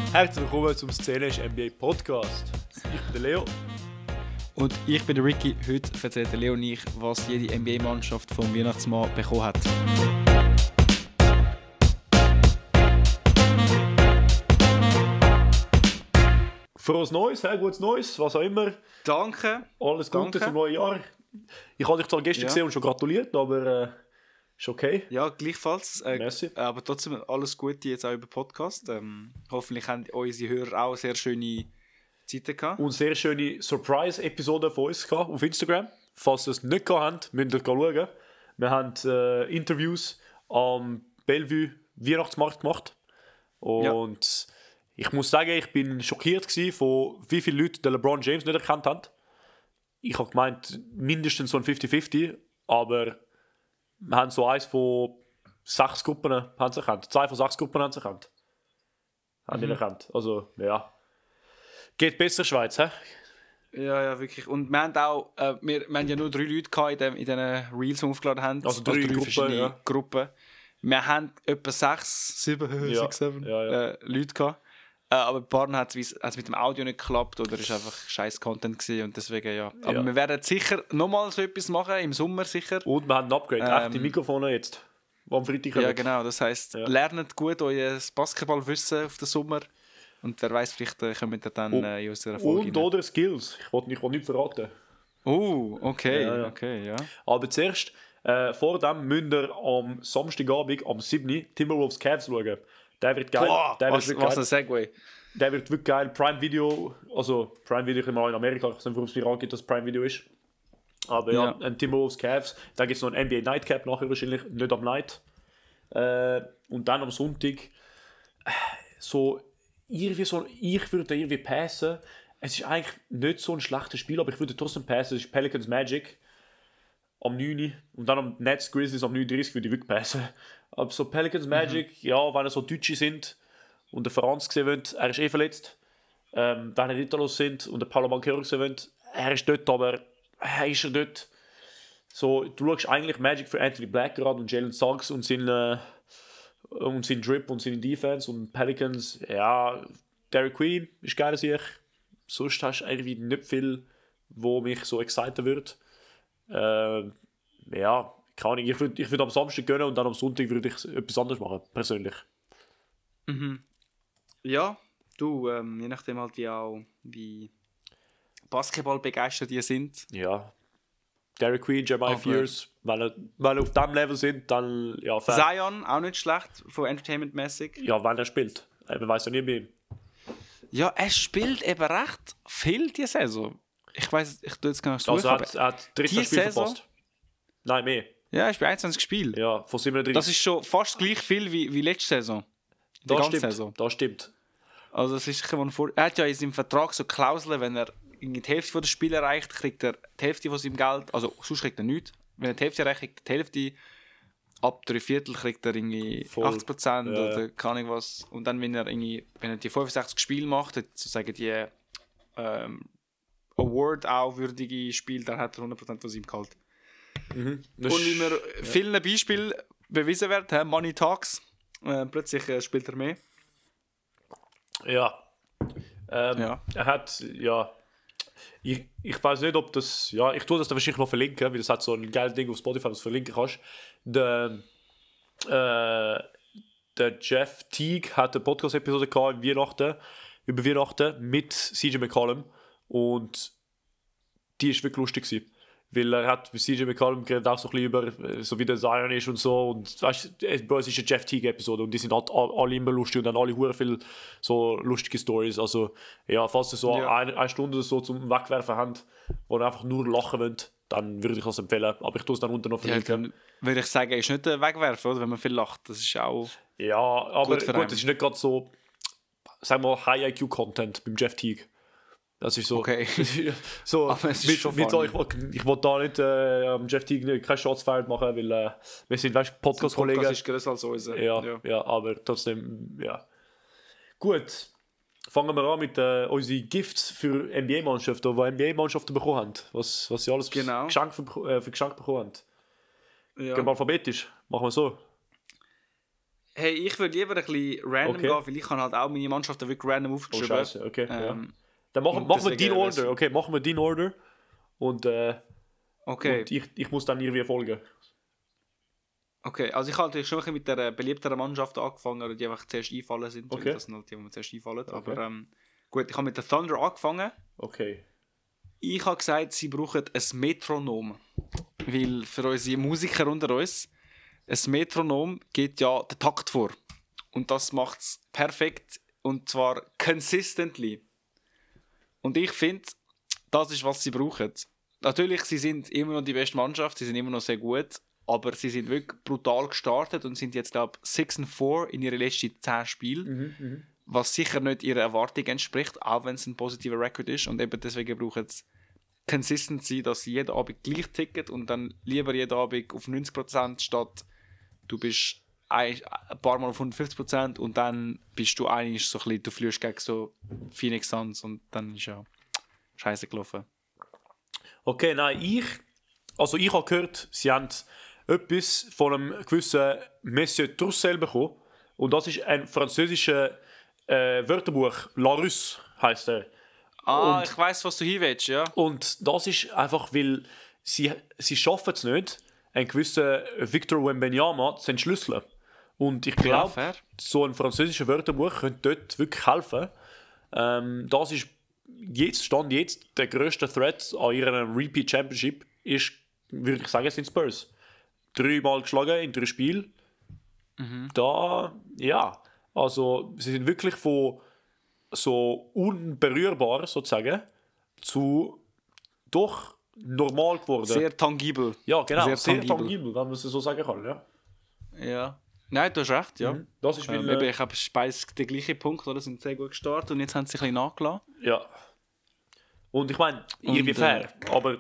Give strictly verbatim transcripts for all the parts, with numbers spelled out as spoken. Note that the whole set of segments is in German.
Herzlich willkommen zum Szenisch N B A Podcast. Ich bin der Leo. Und ich bin der Ricky. Heute erzählt der Leo und ich, was jede N B A-Mannschaft vom Weihnachtsmann bekommen hat. Frohes Neues, hey, gutes Neues, was auch immer. Danke. Alles Gute Danke. zum neuen Jahr. Ich habe dich zwar gestern Ja. gesehen und schon gratuliert, aber äh, ist okay. Ja, gleichfalls. Äh, Merci. Aber trotzdem alles Gute jetzt auch über Podcast. Ähm, hoffentlich haben unsere Hörer auch sehr schöne Zeiten gehabt. Und sehr schöne Surprise-Episode von uns gehabt auf Instagram. Falls ihr es nicht gehabt habt, müsst ihr schauen. Wir haben äh, Interviews am Bellevue Weihnachtsmarkt gemacht. Und ja. Ich muss sagen, ich bin schockiert gewesen, von wie viele Leute den LeBron James nicht erkannt haben. Ich habe gemeint, mindestens so ein fünfzig fünfzig, aber wir haben so eins von sechs Gruppen haben sie erkannt. Zwei von sechs Gruppen haben sie erkannt. Haben die Mhm. erkannt. Also, ja. Geht besser, Schweiz, hä? Ja, ja, wirklich. Und wir haben auch, äh, wir, wir haben ja nur drei Leute gehabt in, dem, in diesen Reels, die wir aufgeladen haben. Also drei Gruppen, verschiedene ja. Gruppen. Wir haben etwa sechs, sieben, Ja, sechs, sieben ja, ja. Äh, Leute gehabt. Äh, aber ein paar hat es mit dem Audio nicht geklappt oder es war einfach scheiß Content gewesen und deswegen ja. Aber Ja. wir werden sicher nochmal so etwas machen, im Sommer sicher. Und wir haben ein Upgrade. Ähm, Echte Mikrofone jetzt. Die am Freitag Ja, kommen. genau. Das heisst, Ja. lernt gut euer Basketballwissen auf den Sommer. Und wer weiß, vielleicht äh, kommt ihr dann Und- äh, in unserer Folge Und oder Skills. Ich wollte nicht, nicht verraten. Oh, okay, Ja, ja. okay, ja. Aber zuerst, äh, vor dem müsst ihr am Samstagabend am sieben Timberwolves Cavs schauen. Der wird geil. Boah, der, was, wird wirklich was ein geil. Segway. Der wird wirklich geil. Prime Video, also Prime Video ist immer in Amerika. Ich weiß nicht, warum es mir angeht, dass Prime Video ist. Aber ja, Ja. ein Timberwolves Cavs. Da gibt es noch ein N B A Nightcap nachher wahrscheinlich, nicht am Night. Äh, und dann am Sonntag äh, so irgendwie so, ich würde irgendwie passen. Es ist eigentlich nicht so ein schlechtes Spiel, aber ich würde trotzdem passen. Es ist Pelicans Magic am neun und dann am Nets Grizzlies am neun Uhr dreißig würde ich wirklich passen. Aber so Pelicans Magic, ja, wenn er so Deutsche sind und der Franz gesehen wird, er ist eh verletzt. Ähm, wenn er Italos sind und der Paolo Banchero gesehen wird, er ist dort, aber er ist er dort. So, du schaust eigentlich Magic für Anthony Black gerade und Jalen Suggs und seinen, äh, und seinen Drip und seine Defense und Pelicans, ja, Derek Queen ist geil als ich. Sonst hast du irgendwie nicht viel, wo mich so exciten würde. Äh, ja, keine Ahnung, ich würde ich würd am Samstag gönnen und dann am Sonntag würde ich etwas anderes machen, persönlich. Mhm. Ja, du, ähm, je nachdem halt wie auch, wie Basketball begeistert ihr sind. Ja. Derek Queen, Jeremiah Aber- Fears, wenn er, wenn er auf diesem Level sind, dann ja, fair. Zion, auch nicht schlecht, von Entertainment-mäßig. Ja, wenn er spielt. Man weiß ja nie mehr. Ja, er spielt eben recht viel diese Saison. Ich weiß, ich tue jetzt gar nicht suchen, Also er aber hat, er hat dreizehn die Spiele Saison- verpasst. Nein, mehr. ja, er spielt einundzwanzig Spiele. Ja, von siebenunddreißig. Das ist schon fast gleich viel wie, wie letzte Saison. Die das ganze stimmt. Saison. Das stimmt. Also das ist sicher, wo er vor... Er hat ja in seinem Vertrag so Klauseln, wenn er irgendwie die Hälfte der Spiele erreicht, kriegt er die Hälfte von seinem Geld, also sonst kriegt er nichts. Wenn er die Hälfte erreicht, kriegt er die Hälfte. Ab drei Viertel kriegt er irgendwie Voll. achtzig Prozent Ja. oder keine Ahnung was. Und dann, wenn er, irgendwie, wenn er die fünfundsechzig Spiele macht, sozusagen die ähm, Award auch würdige Spiele, dann hat er hundert Prozent von seinem Gehalt. Mhm. Das Und wie ist- mir vielen Beispielen bewiesen wird, he, Money Talks, äh, plötzlich äh, spielt er mehr. Ja. Ähm, Ja. Er hat, ja. Ich, ich weiß nicht, ob das. Ja, ich tue das dann wahrscheinlich noch verlinken, weil das hat so ein geiles Ding auf Spotify, das du verlinken kannst. Der, äh, der Jeff Teague hat eine Podcast-Episode gehabt in Weihnachten, über Weihnachten mit C J McCollum. Und die ist wirklich lustig gewesen. Weil er hat mit C J McCollum geredet auch so ein bisschen über, äh, so wie der Zion ist und so. Und weißt du, es Bro, es ist eine Jeff Teague-Episode und die sind halt all- alle immer lustig und dann alle hure viel so lustige Stories. Also, ja, falls ihr so Ja. eine, eine Stunde oder so zum Wegwerfen habt, wo ihr einfach nur lachen wollt, dann würde ich das empfehlen. Aber ich tue es dann unten noch Ja, verlinken. dann würde ich sagen, ist nicht ein Wegwerfen, oder? Wenn man viel lacht. Das ist auch... Ja, aber Gut für gut, einen. es ist nicht gerade so, sagen wir mal, High-I Q-Content beim Jeff Teague. Das ist so. Okay. so Aber es ist mit, schon mit so, funny. ich wollte ich wollt da nicht äh, am Jeff Teague nicht, kein Shotsfired machen, weil äh, wir sind, weißt du, Podcast-Kollegen. Podcast ist größer als unser. Ja, ja, ja, aber trotzdem, ja. Gut, fangen wir an mit äh, unseren Gifts für N B A-Mannschaften, die N B A-Mannschaften bekommen haben. Was, was sie alles Genau. Geschenk für, äh, für Geschenk bekommen haben. Ja. Gehen wir alphabetisch, machen wir so. Hey, ich würde lieber ein bisschen random Okay. gehen, weil ich habe halt auch meine Mannschaften wirklich random Oh, aufgeschrieben. scheiße, okay. ja. ähm, Dann machen, und machen wir deswegen dein wär's- Order, okay, machen wir dein Order. Und, äh, Okay, und ich, ich muss dann irgendwie folgen. okay. Also ich habe natürlich schon ein bisschen mit der beliebteren Mannschaft angefangen, die einfach zuerst einfallen sind. weil Okay. Das sind halt die, die mir zuerst einfallen. Okay. Aber ähm, gut, ich habe mit der Thunder angefangen. Okay. Ich habe gesagt, sie brauchen ein Metronom. Weil für unsere Musiker unter uns, ein Metronom geht ja den Takt vor. Und das macht es perfekt. Und zwar consistently. Und ich finde, das ist, was sie brauchen. Natürlich, sie sind immer noch die beste Mannschaft, sie sind immer noch sehr gut. Aber sie sind wirklich brutal gestartet und sind jetzt, glaube ich, sechs und vier in ihren letzten zehn Spielen. Mhm, mhm. Was sicher nicht ihrer Erwartung entspricht, auch wenn es ein positiver Rekord ist. Und eben deswegen brauchen sie Consistency, dass sie jeden Abend gleich ticken und dann lieber jeden Abend auf neunzig Prozent statt du bist ein, ein paar Mal auf hundertfünfzig Prozent und dann bist du eigentlich so ein bisschen, du fliegst gegen so Phoenix Suns und dann ist ja scheiße gelaufen. Okay, nein, ich, also ich habe gehört, sie haben etwas von einem gewissen Monsieur Troussel bekommen. Und das ist ein französischer äh, Wörterbuch, Larousse heisst er. Ah, Und- ich weiss, was du hier willst, ja. Und das ist einfach, weil sie, sie schaffen es nicht, einen gewissen Victor Wembanyama zu entschlüsseln. Und ich Ja, glaube, fair. so ein französischer Wörterbuch könnte dort wirklich helfen. Ähm, das ist jetzt, Stand jetzt, der grösste Threat an ihrem Repeat Championship ist, würde ich sagen, sind Spurs. Dreimal geschlagen in drei Spielen. Da, ja, also sie sind wirklich von so unberührbar sozusagen zu doch normal geworden. Sehr tangibel. ja, genau, sehr, sehr tangibel. tangibel. wenn man es so sagen kann. Ja. Ja. Nein, du hast recht, ja. Mhm. Das ist Ähm, weil, eben, äh, ich habe beides der gleiche Punkt, oder? Sind sehr gut gestartet und jetzt haben sie sich ein bisschen nachgelassen. ja. Und ich meine, irgendwie Und, fair, aber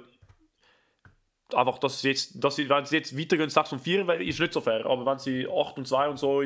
einfach, dass sie jetzt, dass sie, wenn sie jetzt weitergehen, sechs und vier, ist nicht so fair. Aber wenn sie acht und zwei und so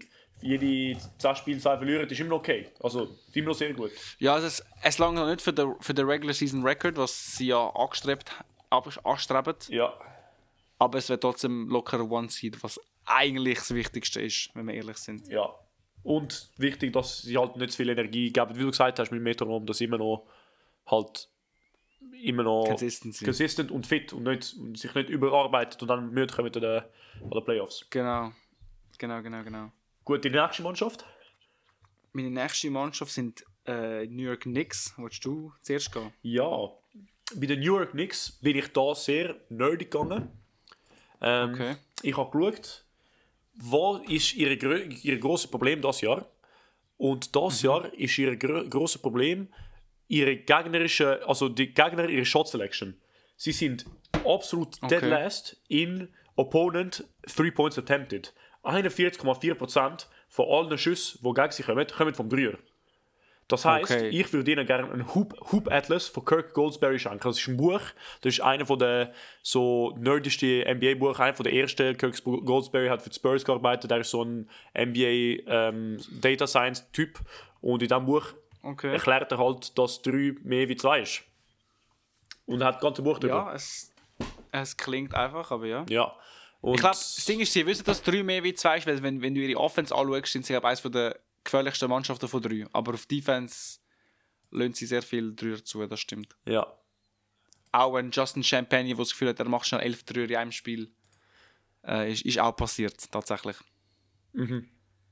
jede zehn Spiele zwei verlieren, ist immer noch okay. Also, ist immer noch sehr gut. Ja, also es, es langt noch nicht für den, für den Regular Season Record, was sie ja angestrebt, ab- anstreben. Ja. Aber es wird trotzdem locker One Seed, was eigentlich das Wichtigste ist, wenn wir ehrlich sind. Ja. Und wichtig, dass sie halt nicht zu viel Energie geben. Wie du gesagt hast, mit dem Metronom, dass sie immer noch halt immer noch Consistency. consistent und fit und, nicht, und sich nicht überarbeitet und dann müde kommen an den, an den Playoffs. Genau. Genau, genau, genau. Gut, die nächste Mannschaft? Meine nächste Mannschaft sind äh, New York Knicks. Willst du zuerst gehen? Ja. Bei den New York Knicks bin ich da sehr nerdig gegangen. Ähm, Okay. Ich habe geschaut, was ist ihr, grö ihr grosses Problem dieses Jahr. Und dieses Mhm. Jahr ist ihr gro grosses Problem ihre gegnerische, also die Gegner, ihre Shot Selection. Sie sind absolut Okay. dead last in Opponent Three Points Attempted. einundvierzig Komma vier Prozent von allen Schüssen, die gegen sie kommen, kommen vom Dreier. Das heisst, Okay. ich würde ihnen gerne einen Hoop, Hoop Atlas von Kirk Goldsberry schenken. Das ist ein Buch, das ist einer von der so nerdigsten N B A-Buch, einer von der ersten. Kirk Goldsberry hat für die Spurs gearbeitet, der ist so ein N B A ähm, Data Science Typ. Und in diesem Buch Okay. erklärt er halt, dass drei mehr wie zwei ist. Und er hat das ganze Buch Ja, drüber. es, es klingt einfach, aber ja. Ja. Und Ich glaube, das Ding ist, sie wissen, dass drei mehr wie zwei ist, weil wenn, wenn du ihre Offense anschaust, sind sie glaube eines der gefährlichsten Mannschaften von drei. Aber auf Defense lassen sie sehr viel Dreier zu, das stimmt. ja. Auch wenn Justin Champagne, der das Gefühl hat, er macht schon elf Dreier in einem Spiel, äh, ist, ist auch passiert, tatsächlich. Mhm.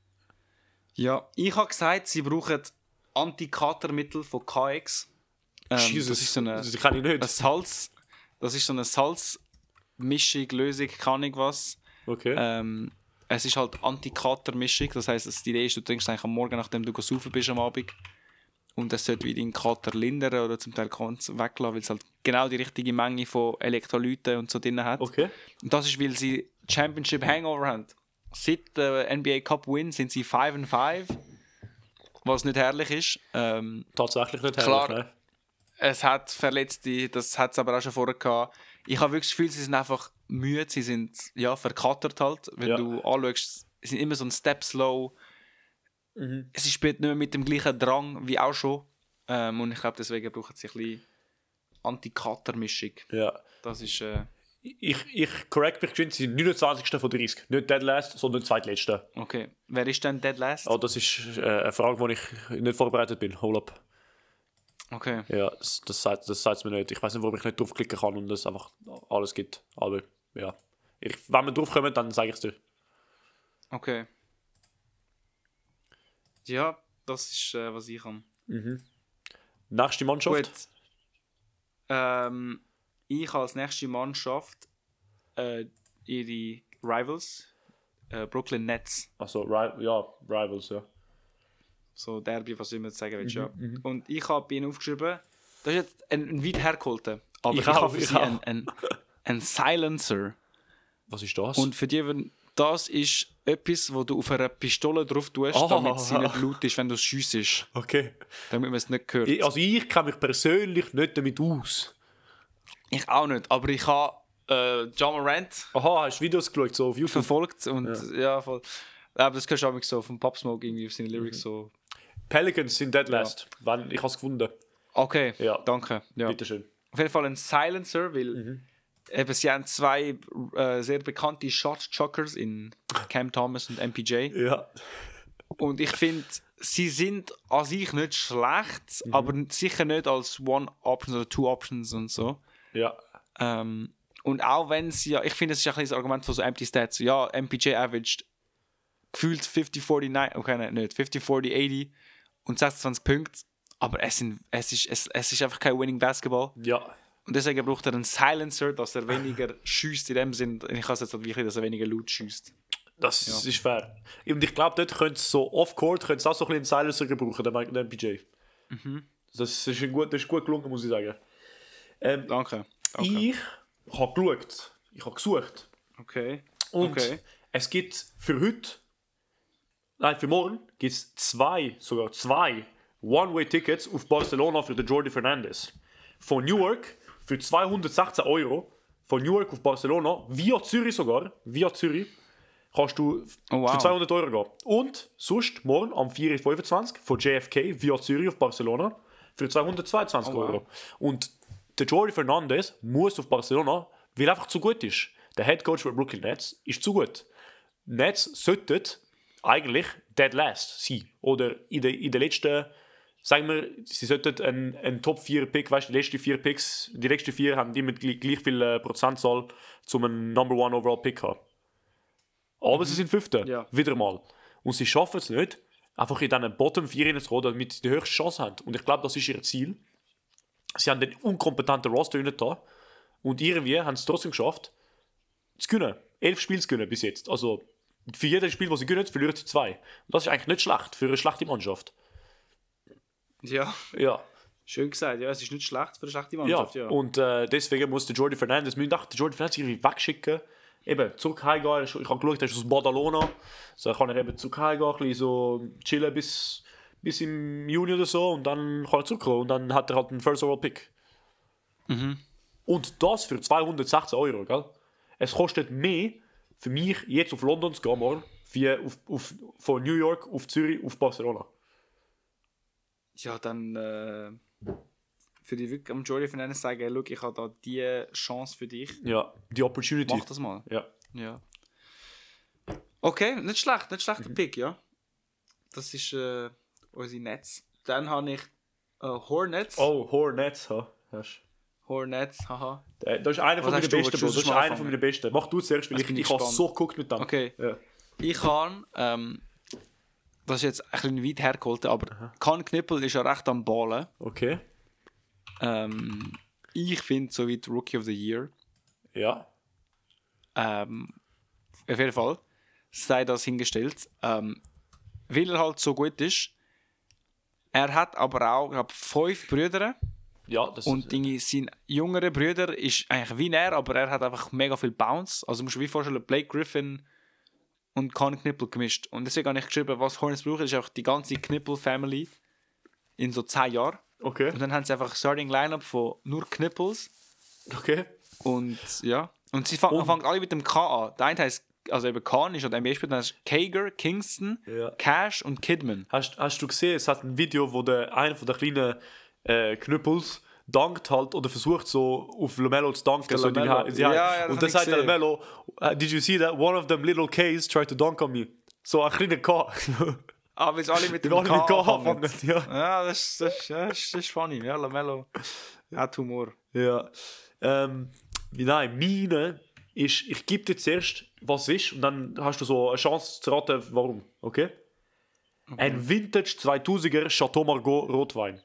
Ja, ich habe gesagt, sie brauchen Antikatermittel von K X. Ähm, Jesus, das ist so eine, das kann ich nicht. ein Salz, das ist so eine Salzmischung, Lösung, kann ich was. Okay. Ähm, es ist halt Antikatermischung, das heisst, die Idee ist, du trinkst eigentlich am Morgen, nachdem du saufen bist am Abend. Und es sollte wie deinen Kater lindern oder zum Teil ganz weglassen, weil es halt genau die richtige Menge von Elektrolyten und so drin hat. Okay. Und das ist, weil sie Championship Hangover haben. Seit der N B A Cup Win sind sie fünf und fünf, was nicht herrlich ist. Ähm, Tatsächlich nicht Klar. herrlich, ne? es hat Verletzte, das hat es aber auch schon vorher gehabt. Ich habe wirklich das Gefühl, sie sind einfach müde, sie sind ja, verkatert halt. Wenn Ja. du anschaust, sie sind immer so ein Step slow. Mhm. Sie spielt nicht mehr mit dem gleichen Drang wie auch schon. Ähm, und ich glaube, deswegen brauchen sie ein bisschen Antikatermischung. Ja. Das ist... Äh, Ich, ich correct mich geschwind, sie sind neunundzwanzigsten von dreißig. Nicht Dead Last, sondern zweitletzte. Okay. Wer ist denn Dead Last? Oh, das ist äh, eine Frage, wo ich nicht vorbereitet bin. Hold up. Okay. Ja, das, das sagt das es mir nicht. Ich weiß nicht, warum ich nicht draufklicken kann und es einfach alles gibt. Aber ja. Ich, wenn wir draufkommen, dann sage ich es dir. Okay. Ja, das ist, äh, was ich kann. Mhm. Nächste Mannschaft? Gut. Ähm, ich habe als nächste Mannschaft äh, ihre Rivals, äh, Brooklyn Nets. Also, Ri- ja, Rivals, ja. So Derby, was immer du sagen willst, Mhm, ja. mhm. Und ich habe bei ihnen aufgeschrieben, das ist jetzt ein, ein weit hergeholter, aber Ich ich, auch, habe für ich sie auch. einen ein, ein Silencer. Was ist das? Und für die, wenn- das ist etwas, wo du auf einer Pistole drauf tust, Ah. damit sie nicht laut ist, wenn du es schiessest, okay. damit man es nicht hört. Ich, also ich kenne mich persönlich nicht damit aus. Ich auch nicht, aber ich habe äh, Ja Morant Aha, hast du Videos geschaut, so auf YouTube? verfolgt und ja, ja voll. Aber das hörst du auch so vom Pop Smoke irgendwie auf seine Lyrics Mhm. so. Pelicans sind Dead Last. Wann, ich habe es gefunden. Okay, Ja. danke. Ja. Bitteschön. Auf jeden Fall ein Silencer, weil Mhm. eben, sie haben zwei äh, sehr bekannte Shot-Chuckers in Cam Thomas und M P J. Ja. Und ich finde, sie sind an sich nicht schlecht, Mhm. aber sicher nicht als One-Options oder Two-Options und so. Ja. Ähm, und auch wenn sie ja, ich finde, es ist ein bisschen das Argument von so Empty Stats. So, ja, M P J averaged gefühlt fünfzig vierzig neun, okay, nein, nicht, fünfzig vierzig achtzig und sechsundzwanzig Punkte. Aber es, sind, es, ist, es, es ist einfach kein Winning Basketball. Ja. Und deswegen braucht er einen Silencer, dass er weniger schießt in dem Sinn. Ich kann es jetzt halt wirklich, dass er weniger laut schießt. Das Ja. ist fair. Und ich glaube, dort könnte es so off-court könnte es auch so ein bisschen einen Silencer gebrauchen, der, der M P J. Mhm. Das ist, ein gut, das ist gut gelungen, muss ich sagen. Ähm, Danke. Danke. Ich habe geschaut. Ich habe gesucht. Okay. Und Okay. es gibt für heute, nein, für morgen, gibt es zwei, sogar zwei One-Way-Tickets auf Barcelona für den Jordi Fernandes. Von Newark für zweihundertsechzehn Euro. Von Newark auf Barcelona, via Zürich sogar, via Zürich, kannst du Oh, wow. für zweihundert Euro gehen. Und sonst morgen am vier Uhr fünfundzwanzig von J F K via Zürich auf Barcelona für zweihundertzweiundzwanzig Oh, wow. Euro. Und der Jordi Fernandes muss auf Barcelona, weil er einfach zu gut ist. Der Head Coach von Brooklyn Nets ist zu gut. Nets sollten eigentlich dead last sein. Oder in den in der letzten, sagen wir, sie sollten einen, einen Top vier Pick, weißt du, die letzten vier Picks, die letzten vier haben immer gleich, gleich viel äh, Prozentzahl zum einen Number One Overall Pick haben. Aber sie sind Fünfte, Ja. wieder mal. Und sie schaffen es nicht, einfach in diesen Bottom vier reinzukommen, damit sie die höchste Chance haben. Und ich glaube, das ist ihr Ziel. Sie haben den unkompetenten Roster nicht da. Und irgendwie haben sie es trotzdem geschafft, zu gewinnen. Elf Spiele zu gewinnen bis jetzt. Also für jedes Spiel, das sie gewinnen, verlieren sie zwei. Und das ist eigentlich nicht schlecht für eine schlechte Mannschaft. Ja, Ja. schön gesagt. Ja, es ist nicht schlecht für eine schlechte Ja, Mannschaft. Ja. und äh, deswegen muss der Jordi Fernandes, wir dachten, der Jordi Fernandes irgendwie wegschicken. Eben, zurück heimgehen. Ich habe geschaut, er ist aus Badalona. So kann er eben zurück heimgehen, ein bisschen so chillen bis, bis im Juni oder so. Und dann kann er zurückkommen. Und dann hat er halt einen First Overall Pick. Mhm. Und das für zweihundertsechzehn Euro, gell? Es kostet mehr für mich, jetzt auf London zu gehen, morgen, wie auf, auf, von New York auf Zürich auf Barcelona. Ja, dann äh, für die wirklich am Jordi Fernandes sagen, hey, look, ich habe da die Chance für dich. Ja, die Opportunity. Mach das mal. Ja. Ja. Okay, nicht schlecht, nicht schlechter Pick, ja. Das ist äh, unsere Netz. Dann habe ich äh, Hornets. Oh, Hornets, ha. Hast. Hornets, haha. Der- Das ist einer Was von meinen hast du? besten, Willst Bro. du Das ist mal einer anfangen? von meinen besten. Mach du zuerst, weil Jetzt ich, bin ich ich habe gespannt. so geguckt mit dem. Okay. Ja. Ich habe, ähm, das ist jetzt ein bisschen weit hergeholt, aber Can Knippel ist ja recht am Ballen. Okay. Ähm, ich finde, so wie die Rookie of the Year. Ja. Ähm, auf jeden Fall. Sei das hingestellt. Ähm, weil er halt so gut ist. Er hat aber auch, ich glaube, fünf Brüder. Ja, das Und irgendwie sein jüngerer Bruder ist eigentlich wie er, aber er hat einfach mega viel Bounce. Also musst du dir wie vorstellen, Blake Griffin und Can Knippel gemischt. Und deswegen habe ich geschrieben, was Hornets brauchen, ist auch die ganze Knippel-Family in so zehn Jahren. Okay. Und dann haben sie einfach ein Starting Lineup von nur Knippels. Okay. Und ja. Und sie fangen Und- fangen alle mit dem K an. Der eine heißt, also eben Khan ist oder N B A-Spieler, dann ist Kager, Kingston, Ja. Cash und Kidman. Hast, hast du gesehen, es hat ein Video, wo der einer von der kleinen äh, Knüppels dankt halt oder versucht so auf LaMelo zu danken. So LaMelo. die, die, Ja, ja, das und hab dann ich sagt der gesehen. LaMelo, uh, did you see that? One of them little K's tried to dunk on me. So ein kleiner K. Ah, weil es alle mit Die dem alle K mit K anfangen. anfangen, ja. Ja, das, das, ja, das, das ist funny. Ja, LaMelo hat Humor. Ja. Ähm, nein, meine ist, ich gebe dir zuerst, was es ist, und dann hast du so eine Chance zu raten, warum. Okay? Mhm. Ein Vintage zweitausender Chateau Margaux Rotwein.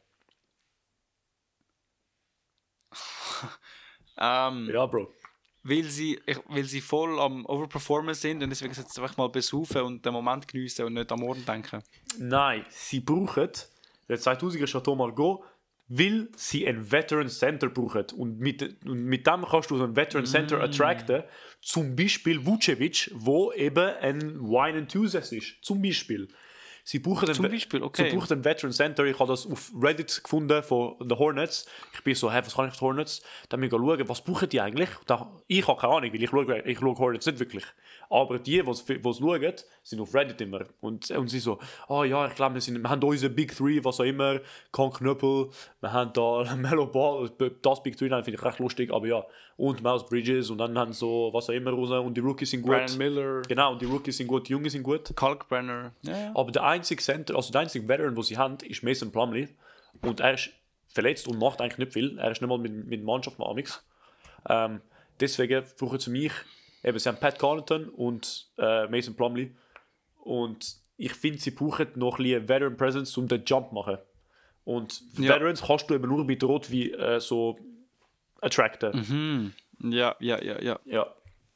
Ähm, Ja, Bro. weil, sie, ich, weil sie voll am Overperformen sind und deswegen jetzt einfach mal besaufen und den Moment geniessen und nicht am Morgen denken. Nein, sie brauchen den zweitausender Chateau Margaux, weil sie einen Veteran Center brauchen. Und mit, und mit dem kannst du so einen Veteran Center attracten. Zum Beispiel Vucevic, wo eben ein Wine Enthusiast ist. Zum Beispiel. Sie brauchen Zum einen, Beispiel, okay. Sie brauchen einen Veteran Center. Ich habe das auf Reddit gefunden von den Hornets. Ich bin so, hey, was kann ich auf die Hornets? Dann bin ich schauen, was brauchen die eigentlich? Da, ich habe keine Ahnung, weil ich schaue, ich schaue Hornets nicht wirklich. Aber die, die es schauen, sind auf Reddit immer. Und, und sie so, oh ja, ich glaube, wir, sind, wir haben unsere Big Three, was auch immer, Con Knöppel, wir haben da Melo Ball, das Big Three, finde ich recht lustig, aber ja. Und Miles Bridges und dann haben so, was auch immer raus und die Rookies sind gut. Brandon Miller, Genau, und die Rookies sind gut, die Jungen sind gut. Kalkbrenner. Ja, ja. Aber der einzige Center, also der einzige Veteran, den sie haben, ist Mason Plumlee. Und er ist verletzt und macht eigentlich nicht viel. Er ist nicht mal mit, mit der Mannschaft mal amix. Ähm, deswegen brauchen sie mich, eben, sie haben Pat Connaughton und äh, Mason Plumlee. Und ich finde, sie brauchen noch ein bisschen Veteran Presence, um den Jump zu machen. Und Ja. Veterans kannst du eben nur bei Rot wie äh, so attracten. Mhm. Ja, ja, ja, ja. Ja.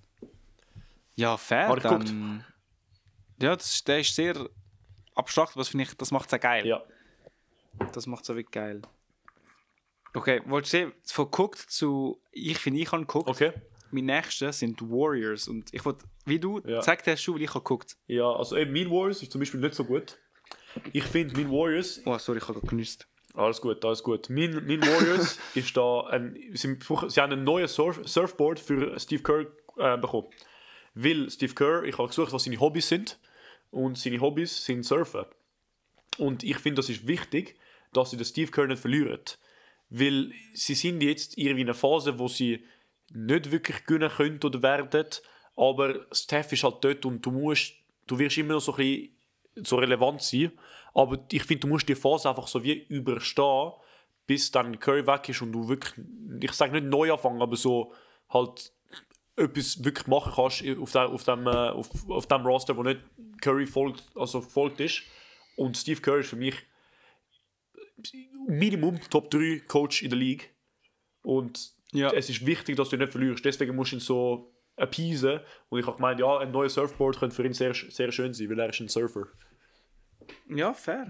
Ja, fair. Habe ich Dann, ja, das ist, der ist sehr abstrakt, aber das, finde ich, das macht es auch geil. Ja. Das macht es auch wirklich geil. Okay, wolltest du sehen, von geguckt zu ich finde, ich habe geguckt. Okay. Mein nächster sind Warriors und ich wollte, wie du, Ja. sag dir schon, weil ich habe geguckt. Ja, also eben mein Warriors ist zum Beispiel nicht so gut. Ich finde, mein Warriors Oh, sorry, ich habe gerade genüsst. Alles gut, alles gut. Mein, mein Warriors ist da ein, sie, sie haben ein neues Surf, Surfboard für Steve Kerr äh, bekommen. Weil Steve Kerr, ich habe gesucht, was seine Hobbys sind. Und seine Hobbys sind Surfen. Und ich finde, das ist wichtig, dass sie den Steve Kerr nicht verlieren. Weil sie sind jetzt irgendwie in einer Phase, wo sie nicht wirklich gewinnen können oder werden. Aber Steph ist halt dort und du musst, du wirst immer noch so ein bisschen so relevant sein. Aber ich finde, du musst die Phase einfach so wie überstehen, bis dann Curry weg ist und du wirklich, ich sage nicht neu anfangen, aber so halt etwas wirklich machen kannst auf dem, auf dem, auf, auf dem Roster, wo nicht Curry folgt, also folgt ist. Und Steve Kerr ist für mich Minimum Top drei Coach in der League. Und Ja. es ist wichtig, dass du ihn nicht verlierst. Deswegen musst du ihn so appeasen. Und ich habe gemeint, ja, ein neues Surfboard könnte für ihn sehr, sehr schön sein, weil er ist ein Surfer. Ja, fair.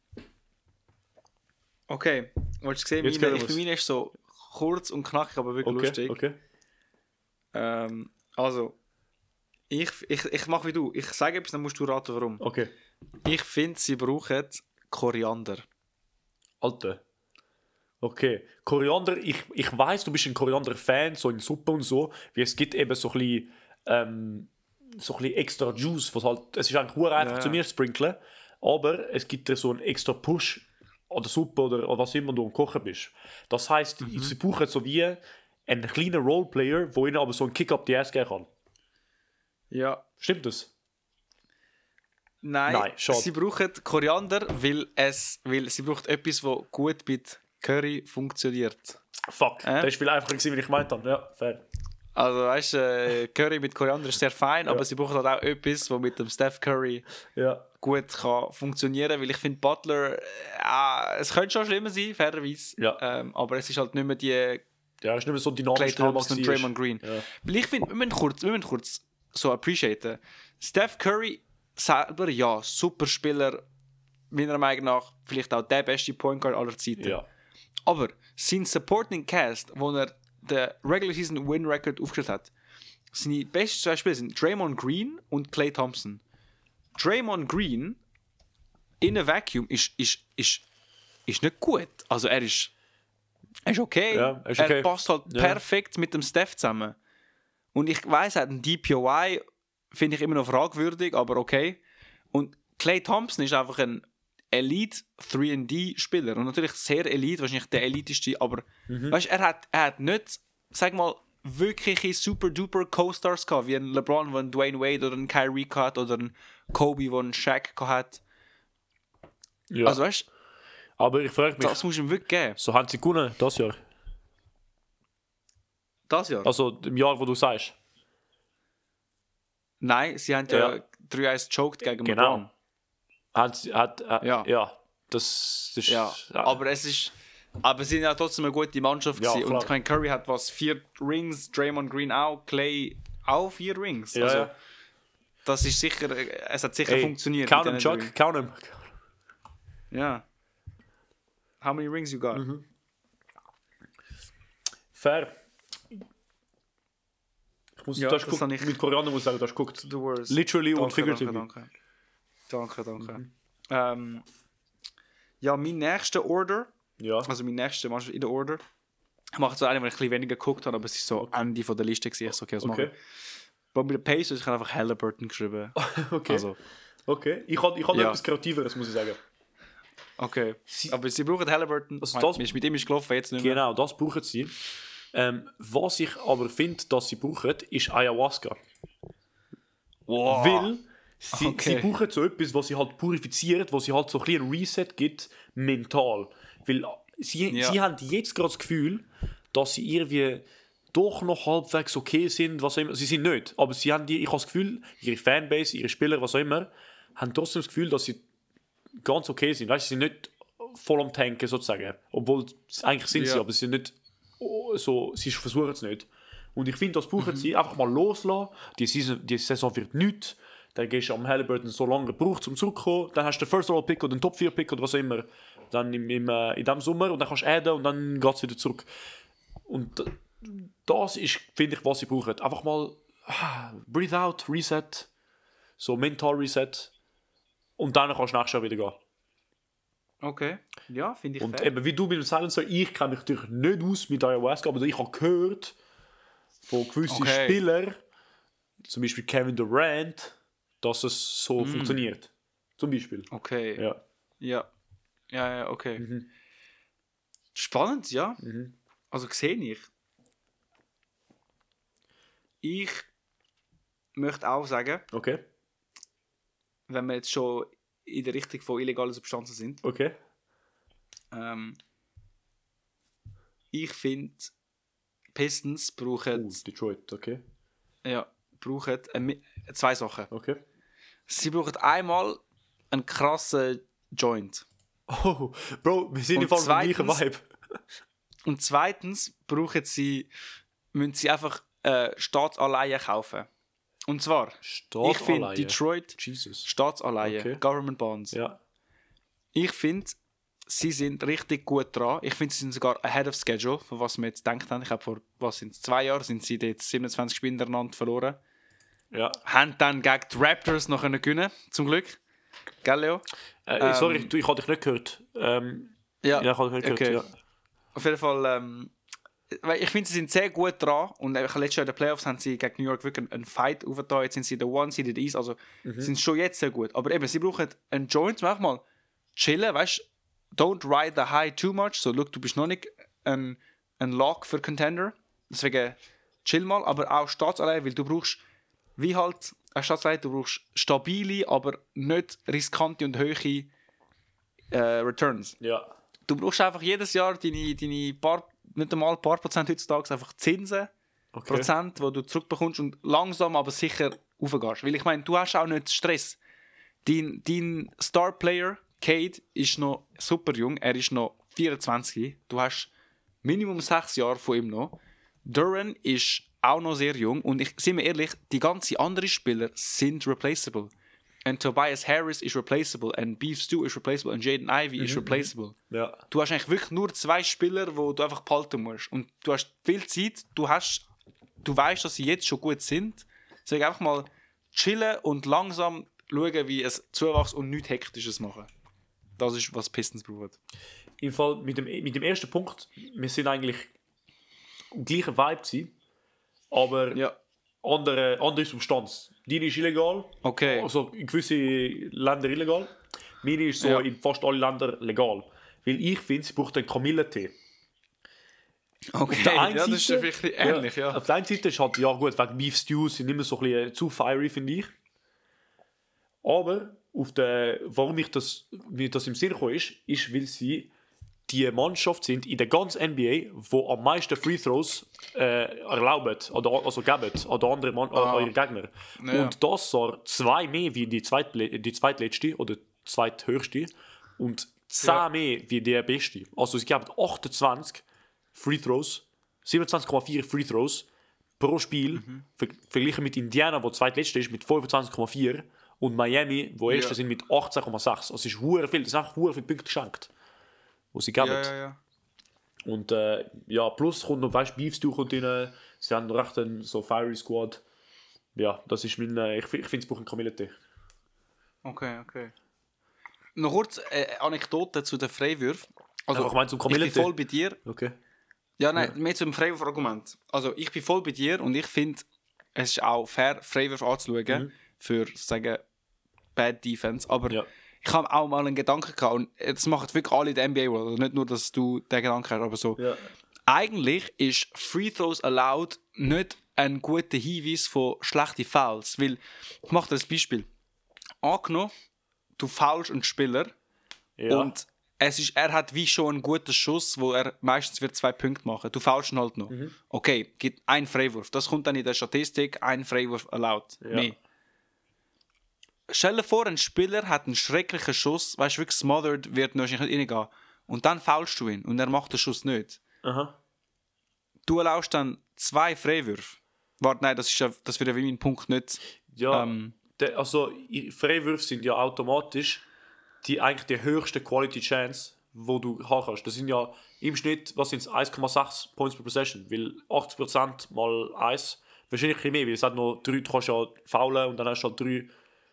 Okay, wolltest du sehen, Jetzt meine, gehen ich, wir's. meine ist so kurz und knackig, aber wirklich Okay, lustig. okay. Ähm, also, ich, ich, ich mache wie du. Ich sage etwas, dann musst du raten, warum. Okay. Ich finde, sie brauchen Koriander. Alter. Okay. Koriander, ich, ich weiss, du bist ein Koriander-Fan, so in Suppe und so, wie es gibt eben so ein bisschen, ähm, so ein bisschen extra Juice, was halt, es ist eigentlich nur einfach Ja. zu mir sprinkeln, aber es gibt so einen extra Push an der Suppe oder, oder was immer du am Kochen bist. Das heisst, Mhm. sie brauchen so wie einen kleinen Roleplayer, der ihnen aber so einen Kick up die Ass geben kann. Ja. Stimmt das? Nein, Nein, schade. sie brauchen Koriander, weil, es, weil sie braucht etwas, das gut mit Curry funktioniert. Fuck, Äh? das war viel einfacher gewesen, wie ich gemeint habe. Ja, fair. Also weißt du, äh, Curry mit Koriander ist sehr fein, Ja. aber sie brauchen halt auch etwas, das mit dem Steph Curry Ja. gut kann funktionieren, weil ich finde Butler, äh, es könnte schon schlimmer sein, fairerweise, Ja. ähm, aber es ist halt nicht mehr die Ja, er ist nicht mehr so dynamisch. Klay wie er mal Thompson und war. Draymond Green. Ja. Weil ich finde, wir müssen kurz, wir müssen kurz so appreciaten. Steph Curry selber, ja, super Spieler, meiner Meinung nach vielleicht auch der beste Point Guard aller Zeiten. Ja. Aber sein Supporting Cast, wo er den Regular Season Win Record aufgestellt hat, seine besten zwei Spieler sind Draymond Green und Klay Thompson. Draymond Green in einem Vacuum ist, ist, ist, ist nicht gut. Also er ist, er ist okay. Ja, er ist okay. Er passt halt Ja. perfekt mit dem Steph zusammen. Und ich weiss, er hat einen D P O I, finde ich immer noch fragwürdig, aber okay. Und Klay Thompson ist einfach ein Elite drei und D-Spieler. Und natürlich sehr Elite, wahrscheinlich der eliteste, aber Mhm. weißt, er, hat, er hat nicht, sag mal, wirkliche super-duper Co-Stars gehabt, wie ein LeBron, der einen Dwayne Wade oder einen Kyrie hat oder einen Kobe, der einen Shaq hat. Ja. Also weißt, aber ich frage mich, das musst du ihm wirklich geben. so haben sie gewonnen das Jahr? Das Jahr? Also im Jahr, wo du sagst. Nein, sie haben ja, Ja. drei eins gechoked gegen Genau. LeBron. Haben sie, hat, äh, Ja. ja. Das ist... Ja, aber es ist... Aber sie sind ja trotzdem eine gute Mannschaft Ja, gewesen. klar. Und ich meine, Curry hat was, vier Rings, Draymond Green auch, Clay auch vier Rings. Ja, also, ja. das ist sicher, es hat sicher Ey, funktioniert. count mit him, diesen Chuck, count him. drei. Ja. How many rings you got? Mhm. Fair. Ich muss, Ja, du hast das geguckt, habe ich- mit Koreaner muss ich sagen, du hast geguckt. The worst. Literally und Danke, figuratively. danke, danke. Danke, danke. Ähm, ja, mein nächster Order, Ja. also mein nächster Mannschaft in der Order, ich mache jetzt einen, den ich ein bisschen weniger geguckt habe, aber es ist so Ende von der Liste gewesen. Ich so, okay, was Okay. mache ich? Bei den Pacers, ich habe einfach Halliburton geschrieben. Okay. Also, Okay. Ich habe ich hab Ja. etwas Kreativeres, muss ich sagen. okay. Aber sie brauchen Halliburton. Also Also das- das, mit ihm ist gelaufen, jetzt nicht mehr. Genau, das brauchen sie. Ähm, was ich aber finde, dass sie brauchen, ist Ayahuasca. Wow. Weil sie, Okay. sie brauchen so etwas, was sie halt purifiziert, was sie halt so ein bisschen ein Reset gibt, mental. Weil sie, Ja. sie haben jetzt gerade das Gefühl, dass sie irgendwie doch noch halbwegs okay sind, was auch immer. Sie sind nicht, aber sie haben die, ich habe das Gefühl, ihre Fanbase, ihre Spieler, was auch immer, haben trotzdem das Gefühl, dass sie ganz okay sind. Weißt, sie sind nicht voll am Tanken sozusagen. Obwohl, eigentlich sind Ja. sie, aber sie sind nicht oh, so, sie versuchen es nicht. Und ich finde, das brauchen sie. Einfach mal loslassen. Die Saison, die Saison wird nichts. Dann gehst du am Halliburton so lange gebraucht, um zurückzukommen. Dann hast du den First Roll Pick oder den Top vier Pick oder was auch immer. Dann im, im, äh, in diesem Sommer. Und dann kannst du adden und dann geht es wieder zurück. Und d- das ist, finde ich, was sie brauchen. Einfach mal ah, breathe out, reset. So mental reset. Und dann kannst du nächstes Jahr wieder gehen. Okay. Ja, finde ich Und fair. eben, wie du mit dem Silencer, ich kenne mich natürlich nicht aus mit Ayahuasca, aber ich habe gehört von gewissen Okay. Spielern, zum Beispiel Kevin Durant, dass es so funktioniert. Zum Beispiel. Okay. Ja. Ja. Ja, ja, okay. Mhm. Spannend, ja. Mhm. Also sehe ich. Ich möchte auch sagen, Okay. wenn wir jetzt schon in der Richtung von illegalen Substanzen sind, Okay. ähm, ich finde, Pistons brauchen, Uh, Detroit, okay. ja, brauchen äh, mi- zwei Sachen. Okay. Sie brauchen einmal einen krassen Joint. Oh, Bro, wir sind Und im Fall im gleichen zweitens- Vibe. Und zweitens brauchen sie, müssen sie einfach äh, Staatsanleihen kaufen. Und zwar, ich finde Detroit Jesus. Staatsanleihen, Okay. Government Bonds. Ja. Ich finde, sie sind richtig gut dran. Ich finde, sie sind sogar ahead of schedule, von was wir jetzt gedacht haben. Ich glaube, vor was sind zwei Jahren sind sie jetzt siebenundzwanzig Spiele hintereinander verloren. Ja. Haben dann gegen die Raptors noch können gewinnen, zum Glück. Gell, Leo? Äh, sorry, Ähm, du, ich habe dich nicht gehört. Ähm, Ja, ja, ich habe dich nicht okay. gehört. Ja. Auf jeden Fall, ähm, weil ich finde, sie sind sehr gut dran. Und äh, letztes Jahr in den Playoffs haben sie gegen New York wirklich einen Fight aufgetan. Jetzt sind sie der One-Seed in der East. Also sind schon jetzt sehr gut. Aber eben, sie brauchen einen Joint, manchmal chillen, weißt du? Don't ride the high too much. So, look, du bist noch nicht ein, ein Lock für Contender. Deswegen chill mal. Aber auch Staatsanleihen, weil du brauchst, wie halt eine Staatsanleihe, du brauchst stabile, aber nicht riskante und hohe äh, Returns. Ja. Du brauchst einfach jedes Jahr deine, deine paar, nicht einmal ein paar Prozent heutzutage, einfach Zinsen, Okay. Prozent, die du zurückbekommst und langsam aber sicher raufgehst. Weil ich meine, du hast auch nicht Stress. Dein, dein Star-Player, Cade, ist noch super jung, er ist noch vierundzwanzig. Du hast Minimum sechs Jahre von ihm noch. Duran ist auch noch sehr jung und ich, sind wir ehrlich, die ganzen anderen Spieler sind replaceable. Und Tobias Harris ist replaceable, und Beef Stew ist replaceable, und Jaden Ivey ist replaceable. Ja. Du hast eigentlich wirklich nur zwei Spieler, die du einfach behalten musst. Und du hast viel Zeit, du, hast, du weißt, dass sie jetzt schon gut sind. Deswegen einfach mal chillen und langsam schauen, wie es zuwächst und nichts Hektisches machen. Das ist, was Pistons brauchen. Im Fall mit dem, mit dem ersten Punkt, wir sind eigentlich im gleichen Vibe gewesen, aber Ja. andere, andere Substanz. Die ist illegal, Okay. also in gewissen Ländern illegal. Meine ist so Ja. in fast allen Ländern legal. Weil ich finde, sie braucht einen Kamillentee. Okay, Auf der einen ja, das ist Seite- wirklich ähnlich, ja. Auf der einen Seite ist halt, ja gut, wegen Beef Stews sind immer so ein bisschen zu fiery, finde ich. Aber auf der, warum ich das, mir das im Sinn gekommen ist, ist, weil sie die Mannschaft sind in der ganzen N B A, die am meisten Free Throws äh, erlauben, oder, also geben, an die anderen Mann, Ah. an eure Gegner. Ja. Und das sogar zwei mehr wie die, Zweitle die zweitletzte oder zweithöchste und zehn Ja. mehr wie der beste. Also sie geben achtundzwanzig Free Throws, siebenundzwanzig Komma vier Free Throws pro Spiel, Mhm. ver verglichen mit Indiana, wo zweitletzte ist, mit fünfundzwanzig Komma vier und Miami, wo erste Ja. sind mit achtzehn Komma sechs. Also es ist hure viel, das sind einfach hure viele Punkte geschenkt, wo sie geben. Ja, ja, ja. Und äh, ja, plus kommt noch, weißt du, Beefs durch und rein, sie haben noch recht einen so Fiery Squad. Ja, das ist mein, äh, ich, ich finde es braucht einen Kamillentee. Okay, okay. Noch kurz äh, Anekdote zu den Freiwürfen. Also, Also, ich meine zum ich bin Kamillentee. voll bei dir. Okay. Ja, nein, mehr zum Freiwurf-Argument. Also, ich bin voll bei dir und ich finde, es ist auch fair, Freiwürfe anzuschauen Mhm. für, sagen, Bad Defense. Aber Ja. ich habe auch mal einen Gedanken gehabt und das machen wirklich alle in der N B A, also nicht nur, dass du den Gedanken hast, aber so. Ja. Eigentlich ist Free Throws allowed nicht ein guter Hinweis von schlechten Fouls. Weil, ich mache dir ein Beispiel. Angenommen, du foulst einen Spieler Ja. und es ist, er hat wie schon einen guten Schuss, wo er meistens wird zwei Punkte machen. Du foulst ihn halt noch. Mhm. Okay, gibt ein Freiwurf. Das kommt dann in der Statistik, ein Freiwurf allowed. Ja. Mehr. Stell dir vor, ein Spieler hat einen schrecklichen Schuss, weißt du, wirklich smothered, wird wahrscheinlich nicht reingehen. Und dann foulst du ihn und er macht den Schuss nicht. Aha. Du erlaubst dann zwei Freiwürfe. Warte, nein, das, ist ja, das wird ja wie mein Punkt nicht. Ja, Ähm, der, also i- Freiwürfe sind ja automatisch die eigentlich die höchste Quality Chance, wo du haben kannst. Das sind ja im Schnitt, was sind es, eins Komma sechs Points per Possession, weil achtzig Prozent mal eins, wahrscheinlich ein bisschen mehr, weil es hat noch drei, du kannst ja foulen und dann hast du halt drei.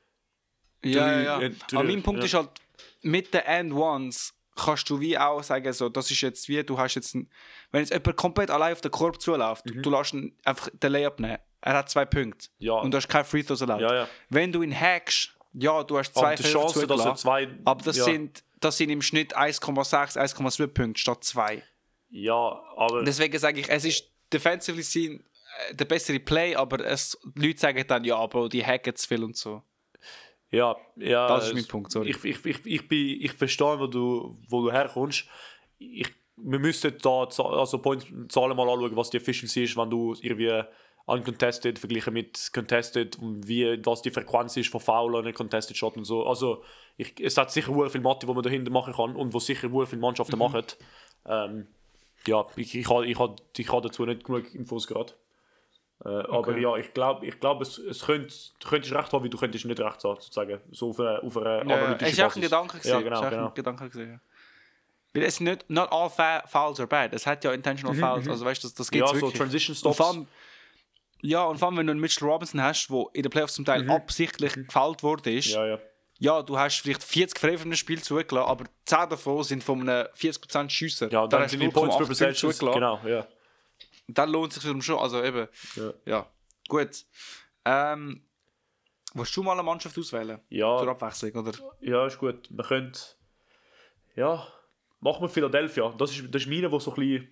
Ja, Drei- ja, ja. äh, drei- Aber mein Punkt ja. ist halt, mit den And-Ones kannst du wie auch sagen, so, das ist jetzt wie, du hast jetzt, ein, wenn jetzt jemand komplett allein auf den Korb zuläuft, Mhm. du lässt ihn einfach den Layup nehmen, er hat zwei Punkte Ja. und du hast keine Free Throws erlaubt. Ja, ja. Wenn du ihn hackst, ja, du hast zwei Aber die Chance, dass er zwei. aber das, ja, sind, das sind im Schnitt eins Komma sechs, eins Komma sieben Punkte statt zwei. Ja, aber. Deswegen sage ich, es ist defensively seen äh, der bessere Play, aber es, die Leute sagen dann, ja, Bro, die hacken zu viel und so. Ja, ja. Das ist es- mein Punkt, sorry. Ich, ich, ich, ich, bin, ich verstehe, wo du, wo du herkommst. Ich, wir müssten da Za- also Points, Zahlen mal anschauen, was die Efficiency ist, wenn du irgendwie uncontested verglichen mit contested und wie, was die Frequenz ist von Foul und contested Shot und so. Also ich, es hat sicher sehr viel Mathe, wo man dahinter machen kann und wo sicher sehr viele Mannschaften Mhm. machen. Ähm, ja, ich, ich, habe, ich, habe, ich habe dazu nicht genug Infos gerade. Äh, Aber ja, ich glaube, ich glaub, es, es könnte, du könntest recht haben, wie du könntest nicht recht haben, sozusagen. So auf einer, auf einer Ja, analytischen es ist auch ein Basis. Gedanke gewesen. Ja, genau, Es ist auch genau. ein Gedanke gewesen, ja. Weil es sind nicht, not all fa fouls are bad. Es hat ja intentional fouls. Also weißt du, das, das gibt Ja, es so wirklich. Transition Und Stops. vor allem, ja, und vor allem, wenn du einen Mitchell Robinson hast, der in den Playoffs zum Teil Mhm. absichtlich gefoult worden ist, ja. Ja, ja. du hast vielleicht vierzig Freiwürfe in einem Spiel zugelassen, aber zehn davon sind von einem vierzig Prozent Schüsser. Ja, dann hast sind du die Points per null Komma acht Punkte Possession. zugelassen. Genau, ja. Dann lohnt es sich wiederum schon. Also eben, Ja, ja, gut. Ähm, willst du mal eine Mannschaft auswählen? Zur ja, Abwechslung, oder? ja, ist gut. Man könnte. Ja, machen wir Philadelphia. Das ist, das ist meine, wo so ein bisschen.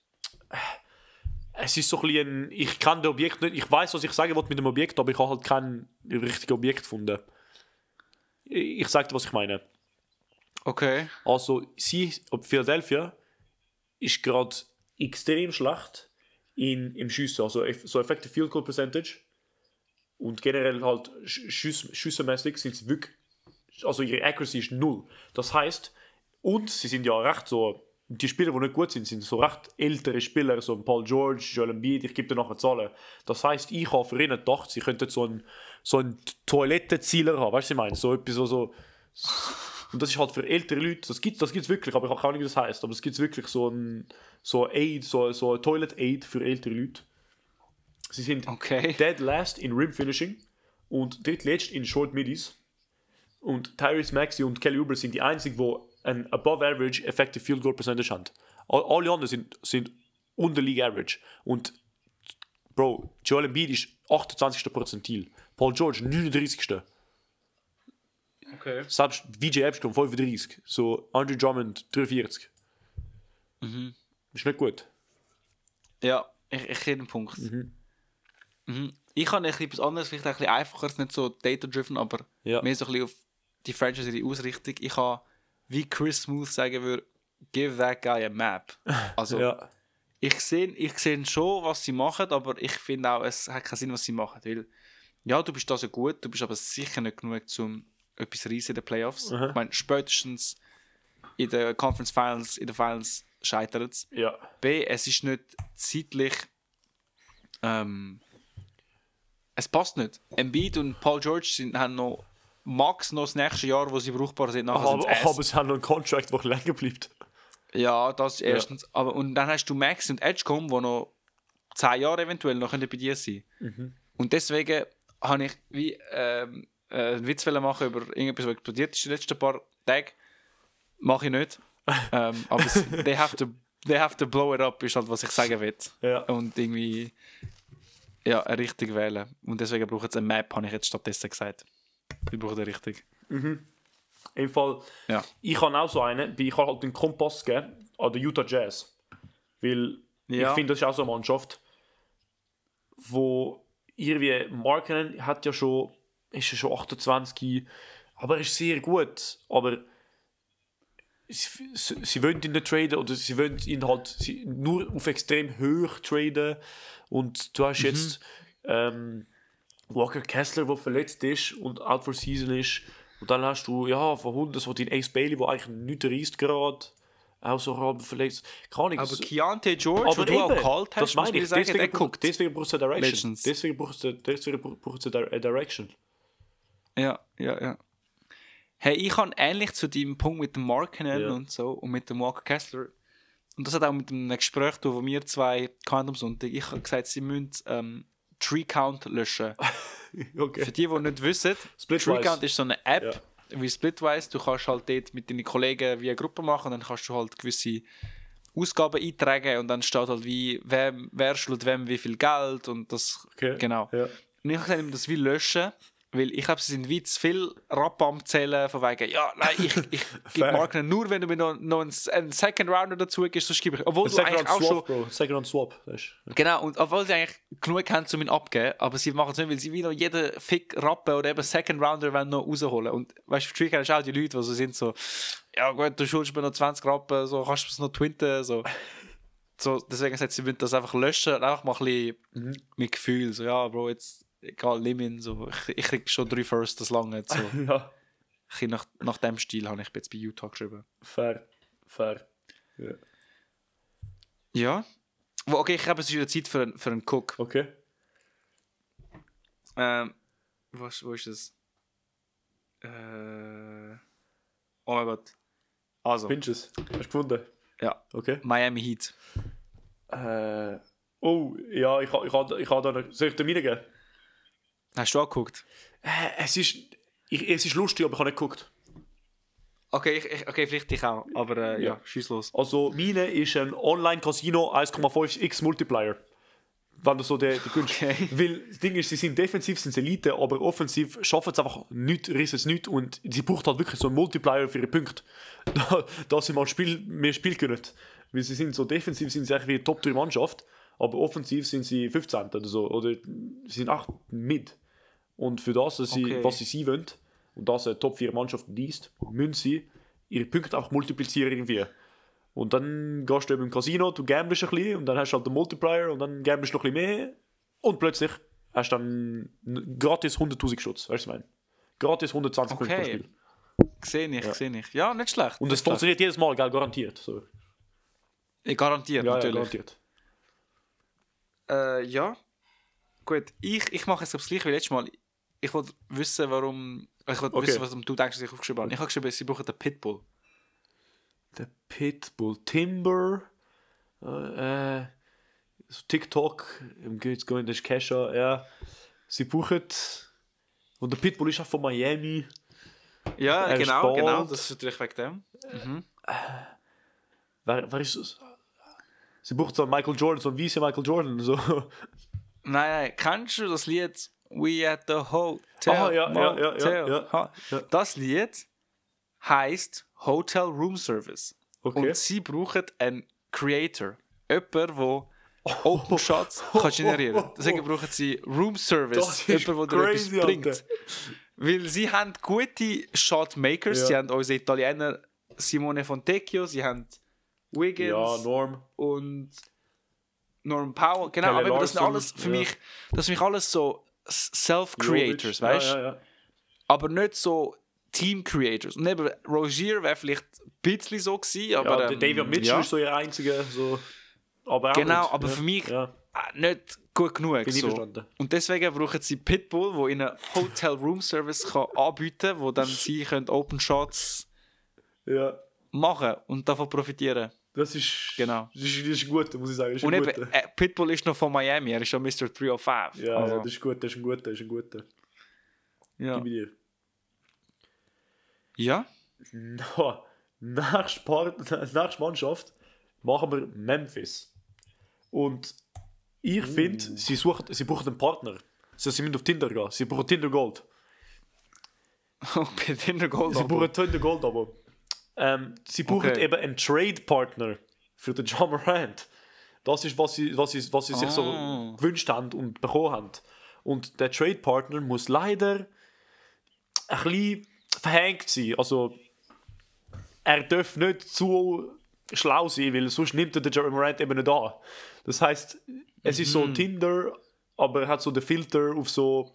Es ist so ein bisschen. Ein, ich kenne das Objekt nicht. Ich weiß, was ich sagen will mit dem Objekt, aber ich habe halt kein richtiges Objekt gefunden. Ich, ich sage dir, was ich meine. Okay. Also, sie, ob Philadelphia, ist gerade extrem schlecht in, im Schiessen. Also, eff- so Effective Field Goal Percentage und generell halt sch- Schüss, schüssenmäßig sind sie wirklich. Also, ihre Accuracy ist null. Das heißt, und sie sind ja recht so. Die Spieler, die nicht gut sind, sind so recht ältere Spieler, so ein Paul George, Joel Embiid, ich gebe dir nachher Zahlen. Das heißt, ich habe für ihn gedacht, sie könnten so einen, so einen Toilettenzieler haben, weißt du, was ich meine? So etwas, so, so. Und das ist halt für ältere Leute, das gibt es das gibt's wirklich, aber ich habe keine Ahnung, wie das heisst. Aber es gibt wirklich so ein so Aid, so, so ein Toilet Aid für ältere Leute. Sie sind Okay. dead last in Rim Finishing und drittletzt in Short Middies. Und Tyrese Maxey und Kelly Oubre sind die einzigen, die ein Above Average Effective Field Goal Percentage haben. All- Alle anderen sind, sind unter League Average. Und Bro, Joel Embiid ist achtundzwanzigsten Perzentil. Paul George neununddreißigsten Okay. Okay. Selbst V J Epstein fünfunddreißig, so Andre Drummond dreiundvierzig. Mhm. Ist nicht gut. Ja, ich, ich kenne den Punkt. Mhm. Mhm. Ich habe etwas anderes, vielleicht ein bisschen einfacher, nicht so data-driven, aber Ja. mehr so ein bisschen auf die Franchise, die Ausrichtung. Ich habe, wie Chris Smooth sagen würde, give that guy a map. Also, Ja. ich sehe ich seh schon, was sie machen, aber ich finde auch, es hat keinen Sinn, was sie machen. Weil, ja, du bist da so gut, du bist aber sicher nicht genug, um etwas riesen in den Playoffs. Mhm. Ich meine, spätestens in den Conference Finals, in den Finals scheitert es. Ja. B, es ist nicht zeitlich. Ähm, es passt nicht. Embiid und Paul George sind, haben noch max noch das nächste Jahr, wo sie brauchbar sind. Nachher Aber, sind's aber sie haben noch einen Contract, der länger bleibt. Ja, das Ja. erstens. Aber, und dann hast du Max und Edgecombe, die noch zehn Jahre eventuell noch bei dir sein können. Und deswegen habe ich wie ähm, äh, einen Witz machen über irgendetwas, was explodiert ist in den letzten paar Tagen. Mache ich nicht. ähm, aber es, they, have to, they have to blow it up, ist halt, was ich sagen will. Ja. Und irgendwie ja, eine Richtung wählen. Und deswegen braucht es eine Map, habe ich jetzt stattdessen gesagt. Wir brauchen eine Richtung. Im Fall, Ja. ich habe auch so einen, weil ich habe halt den Kompass gegeben an den Utah Jazz. Weil Ja. ich finde, das ist auch so eine Mannschaft, wo irgendwie Markkanen hat ja schon, ist ja schon achtundzwanzig, aber er ist sehr gut. Aber sie, sie, sie wollen ihn nicht traden oder sie wollen ihn halt sie, nur auf extrem hoch traden. Und du hast jetzt ähm, Walker Kessler, der verletzt ist und out for season ist. Und dann hast du, ja, von Hunden so den Ace Bailey, der eigentlich nichts reißt gerade. Auch so halb verletzt. Keine Ahnung. Aber so- Keontae George, aber wo du auch eben, gehalten hast, das meine muss ich. sagen, Deswegen, der braucht- guckt. deswegen brauchst du eine Direction. Legends. Deswegen brauchst du, deswegen brauchst du eine Direction. Ja, ja, ja. Hey, ich habe ähnlich zu deinem Punkt mit dem Markkanen Ja. und so und mit dem Walker Kessler. Und das hat auch mit einem Gespräch zu tun, wo wir zwei hatten am Sonntag. Ich habe gesagt, sie müssen ähm, Tree Count löschen. Okay. Für die, die nicht wissen, Splitwise. Tree Count ist so eine App, Ja. wie Splitwise. Du kannst halt dort mit deinen Kollegen wie eine Gruppe machen und dann kannst du halt gewisse Ausgaben eintragen und dann steht halt wie, wer, wer schuldet wem wie viel Geld und das, Okay. genau. Ja. Und ich habe gesagt, das wie löschen, weil ich glaube, sie sind wie zu viel Rappen am Zählen von wegen, ja, nein, ich, ich gebe Fair. Marken nur, wenn du mir noch, noch einen, einen Second Rounder dazu gibst, sonst gebe ich, obwohl du Second eigentlich Round auch Swap, schon, Bro. Second Round Swap. Das ist- genau, und obwohl sie eigentlich genug haben, um ihn abzugeben, aber sie machen es nicht, weil sie wie noch jeden Fick Rappen oder eben Second Rounder wollen noch rausholen. Und weißt du, für Trigger hast du auch die Leute, die so sind so, ja gut, du schuldest mir noch zwanzig Rappen, so kannst du es noch twinten, so. So, deswegen sagt sie, sie wollen das einfach löschen und einfach mal ein bisschen Mhm. mit Gefühl, so, ja, Bro, jetzt, egal, nimm ihn, so, ich, ich krieg schon drei Firsts, das lange, so. Ja. Ich, nach, nach dem Stil habe ich jetzt bei Utah geschrieben. Fair. Fair. Ja. Ja. Wo- Okay, ich glaube, es ist wieder Zeit für, einen- für einen Cook. Okay. Ähm, wo, ist- wo ist das? Äh, oh mein Gott. Also, Pinches. Hast du gefunden? ja, Okay. Miami Heat. Äh, oh, ja, ich habe ich ha, ich ha da noch... Soll ich den reingeben? Hast du auch geguckt? Äh, es ist... Ich, es ist lustig, aber ich habe nicht geguckt. Okay, ich, ich, okay vielleicht ich auch, aber äh, ja, Ja. schieß los. Also, meine ist ein Online-Casino eins Komma fünf x Multiplier. Wenn du so der, der Kunst. Okay. Weil das Ding ist, sie sind defensiv, sind sie Elite, aber offensiv schaffen es einfach nicht, rissen es nicht und sie braucht halt wirklich so einen Multiplier für ihre Punkte. Da, dass sie mal Spiel, mehr spielen können. Weil sie sind so defensiv, sind sie eigentlich wie eine Top drei Mannschaft, aber offensiv sind sie fünfzehn oder so, oder sie sind acht mit. Und für das, dass sie, Okay. was sie sein wollen, und das eine Top vier Mannschaft liest, müssen sie ihre Punkte auch multiplizieren irgendwie. Und dann gehst du eben im Casino, du gamblest ein bisschen und dann hast du halt den Multiplier und dann gamblest du noch ein bisschen mehr und plötzlich hast du dann n- gratis hunderttausend Schutz, weißt du, was ich meine? Gratis hundertzwanzig Punkte pro Okay. Spiel. Sehe ich, sehe ich. Ja, nicht schlecht. Und nicht es funktioniert jedes Mal, gell, garantiert. So. schlecht. Ich garantiert, Ja, ja, natürlich. garantiert. Äh, ja. Gut, ich, ich mache jetzt das gleiche wie letztes Mal. Ich wollte wissen, warum. Ich wollte Okay. wissen, was du denkst, dass ich aufgeschrieben habe. Ich habe geschrieben, sie brauchen den Pitbull. Der Pitbull Timber, äh, äh, so TikTok, im geht's gehen, das ist Kesha, ja. Sie brauchen, und der Pitbull ist auch von Miami. Ja, Er ist genau, bald. genau. Das ist natürlich wegen dem. Wer, wer ist das? Sie braucht so einen Michael Jordan, so einen weißen Michael Jordan. So. Nein, nein, kennst du das Lied We at the Hotel. Ah, ja, ja, ja, ja, Motel. ja, Ha. ja. Das Lied heisst Hotel Room Service. Okay. Und sie brauchen einen Creator. Jemand, der Open Shots kann generieren kann. Deswegen brauchen sie Room Service. Das ist Jemand, der etwas crazy, bringt. Alter. Weil sie haben gute Shotmakers. Ja. Sie haben unsere Italiener Simone Fontecchio, sie haben Wiggins Ja, Norm. und Norm Powell. Genau, Pelle aber das sind Larsson, alles für ja. mich, das sind für mich alles so Self-Creators, Jovic. weißt du? Ja, ja, ja. Aber nicht so Team-Creators. Und eben Rozier wäre vielleicht ein bisschen so gewesen, aber... ja, ähm, der David Mitchell ja. ist so ihr einziger, so... Aber auch Genau, nicht. aber ja. für mich Ja, äh, nicht gut genug. bin ich So. verstanden. Und deswegen brauchen sie Pitbull, der ihnen Hotel Room Service kann anbieten kann, wo dann sie können Open Shots Ja, machen und davon profitieren. das ist... Genau. Das ist, das ist ein guter, muss ich sagen. Das ist Und ein eben, guter. äh, Pitbull ist noch von Miami, er ist schon Mister drei null fünf. Ja, also, ja, das ist gut, das ist ein guter, das ist ein guter. ja. Gib mir dir. ja. No, nächste, Part, nächste Mannschaft machen wir Memphis. Und ich Uh. finde, sie, suchen- sie brauchen einen Partner. Sie sie müssen auf Tinder gehen. Sie brauchen Tinder Gold. Bei Tinder Gold. Sie brauchen Tinder Gold, aber ähm, sie brauchen Okay. eben einen Trade-Partner für den Ja Morant. Das ist, was sie, was sie, was sie sich Ah. so gewünscht haben und bekommen haben. Und der Trade-Partner muss leider ein bisschen verhängt sein. Also, er darf nicht zu schlau sein, weil sonst nimmt er den Ja Morant eben nicht an. Das heisst, es ist so Tinder, aber er hat so den Filter auf so...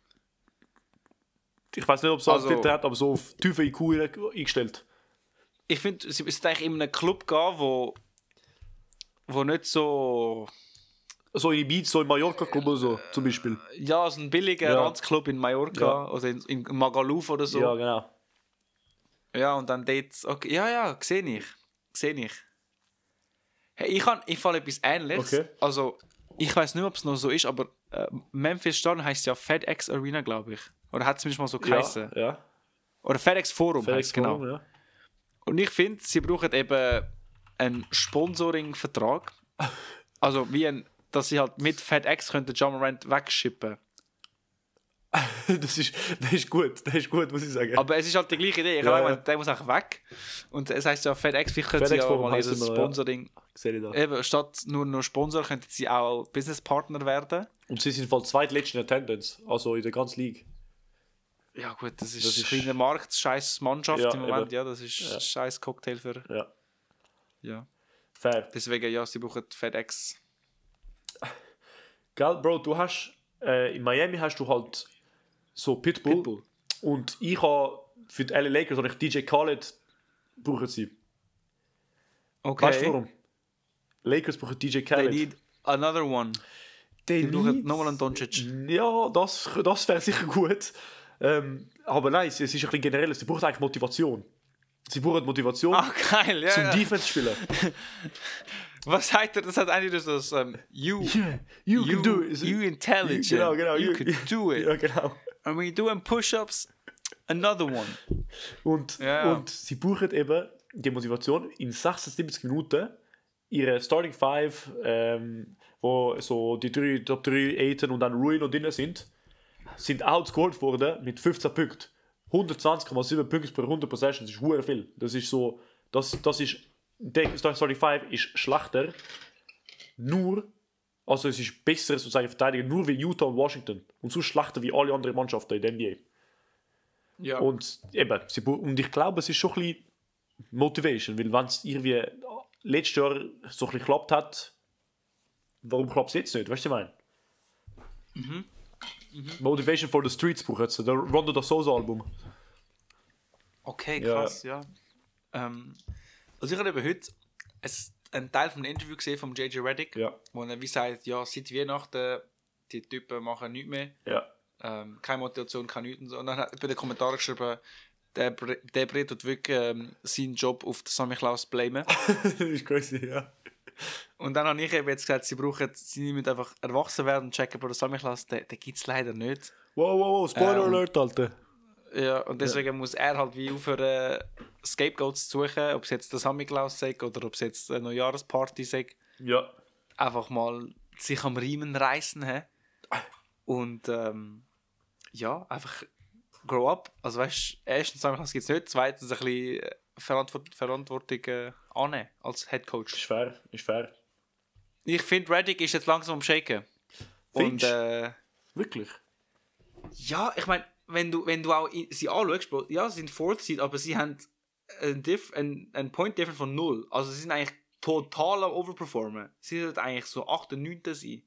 Ich weiß nicht, ob es so einen Also- Filter hat, aber so auf tiefe I Q eingestellt. Ich finde, sie müssen eigentlich in einen Club gehen, wo, wo nicht so... So in Ibiza, so in Mallorca-Club oder so, zum Beispiel. Ja, so ein billiger Ja. Ranzclub in Mallorca Ja. oder in, in Magaluf oder so. Ja, Ja, genau. und dann dort... Okay, ja, ja, sehe ich. Sehe ich. Hey, ich habe ich habe etwas Ähnliches. Okay. Also, ich weiß nicht, ob es noch so ist, aber äh, Memphis Stadion heisst ja FedEx Arena, glaube ich. Oder hat es zumindest mal so geheißen. Ja, ja. Oder FedEx Forum FedEx heisst genau. Forum, ja. Und ich finde, sie brauchen eben einen Sponsoring-Vertrag. Also wie ein, dass sie halt mit FedEx könnten Ja Morant wegschippen. Das ist, das ist gut, das ist gut, muss ich sagen. Aber es ist halt die gleiche Idee. Ich Ja, habe ja. gemeint, der muss auch weg. Und es heisst ja FedEx, vielleicht können sie FedEx ja Forum mal ihr heisst immer, ja. Sponsoring... Sehe ich da. Eben, statt nur noch Sponsor könnten sie auch Businesspartner werden. Und sie sind voll zweitletzten in Attendance, also in der ganzen League. Ja gut, das ist, Das ein ist- kleiner Markt, scheiß Mannschaft Ja, im Moment. eben. Ja, das ist Ja. ein scheiß Cocktail für... Ja, Ja. fair. Deswegen, ja, sie brauchen FedEx. Gell, Bro, du hast, äh, in Miami hast du halt so Pitbull. Pitbull. Und ich habe für die L A Lakers habe ich D J Khaled brauchen sie. Okay. Weißt du warum? Lakers brauchen D J They Khaled. need another one. They Die brauchen need- nochmal einen Doncic. Ja, das, das wäre sicher gut. Ähm, aber nein, es ist ein bisschen generell. Sie brauchen eigentlich Motivation. Sie brauchen Motivation Ah, geil, ja. zum ja. Defense spielen. Was sagt er? Das hat eigentlich das, um, you, Yeah, you, you, can do it. you intelligent, Genau, genau. you, can do it. Ja, genau. And when you're doing push-ups, another one. Und, Ja. und sie brauchen eben die Motivation in sechsundsiebzig Minuten ihre Starting Five, ähm, wo so die drei, Top drei, Aiton und dann Rui noch drin sind, sind outscored worden mit fünfzehn Punkten. hundertzwanzig Komma sieben Punkte per hundert Possessions, das ist hure viel. Das ist so, das, das ist, der Starting Five ist schlechter, nur, also es ist besser sozusagen verteidigen, nur wie Utah und Washington. Und so schlechter wie alle anderen Mannschaften in der N B A. Ja. Und eben, sie, bu- und ich glaube, es ist schon ein bisschen Motivation, weil wenn es irgendwie letztes Jahr so ein bisschen geklappt hat, warum klappt es jetzt nicht? Weißt du, was ich meine? Motivation for the Streets braucht jetzt, der Rondo da Sosa Album. Okay, Ja. krass, ja. Ähm, also ich habe eben heute ein, einen Teil von einem Interview gesehen von J J Redick, Ja, wo er wie sagt, ja, seit Weihnachten, die Typen machen nichts mehr. ja. Ähm, keine Motivation, kein nichts. Und so. Und dann hat er bei den Kommentaren geschrieben, der, Bre- der Brett tut wirklich ähm, seinen Job auf den Sammy Klaus blamen. Das ist crazy, ja. Und dann habe ich eben jetzt gesagt, sie brauchen, sie müssen einfach erwachsen werden und checken, aber der Sammy Klaus, den, den gibt es leider nicht. Wow, wow, wow, Spoiler Äh, und- Alert, Alter. Ja, und deswegen muss er halt wie aufhören, Scapegoats zu suchen, ob es jetzt der Sammy Klaus sagt oder ob es jetzt eine Neujahresparty sagt. Ja. Einfach mal sich am Riemen reißen. He? Und ähm, ja, einfach grow up. Also weißt du, erstens einfach, das gibt es nicht. Zweitens ein bisschen Verantwort- Verantwortung äh, annehmen als Head Coach. Ist fair, ist fair. Ich finde, Reddick ist jetzt langsam am Shaken. Und Findest du? äh, Wirklich? ja, ich meine, wenn du, wenn du auch i- sie anschaust, Bro, ja, sie sind Fourth Seed, aber sie haben ein, Diff, ein, ein Point Difference von null. Also sie sind eigentlich total am Overperformen. Sie sollten eigentlich so acht und neun sein.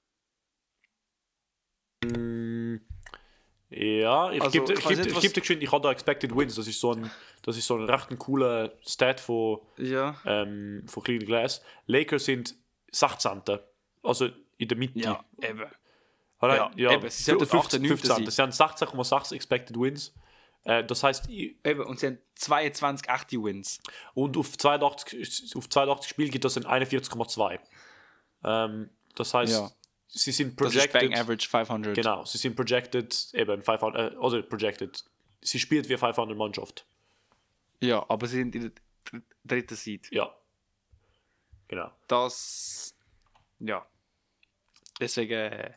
Ja, ich Also, gebe ich ich weiß geb, nicht, ich was- geb dir geschwind, ich habe da Expected Wins. Das ist so ein, das ist so ein recht ein cooler Stat von, Ja. ähm, von Cleveland Glass. Lakers sind sechzehn. Also in der Mitte. Ja, eben. Oder? Ja, eben, sie sollten acht und neun sein. Das sind sechzehn Komma sechs Expected Wins. Äh, das heißt, ich- Eben, und sie haben zweiundzwanzig echte Wins. und auf zweiundachtzig, auf zweiundachtzig Spiele gibt das ein einundvierzig Komma zwei. Ähm, das heißt, Ja. sie sind Das ist projected. Bang Average fünfhundert. Genau, sie sind projected, eben fünfhundert, äh, also projected. Sie spielt wie eine fünfhundert Mannschaft. Ja, aber sie sind in der dr- dritten Seed. Ja. Genau. Das. Ja. Deswegen. äh,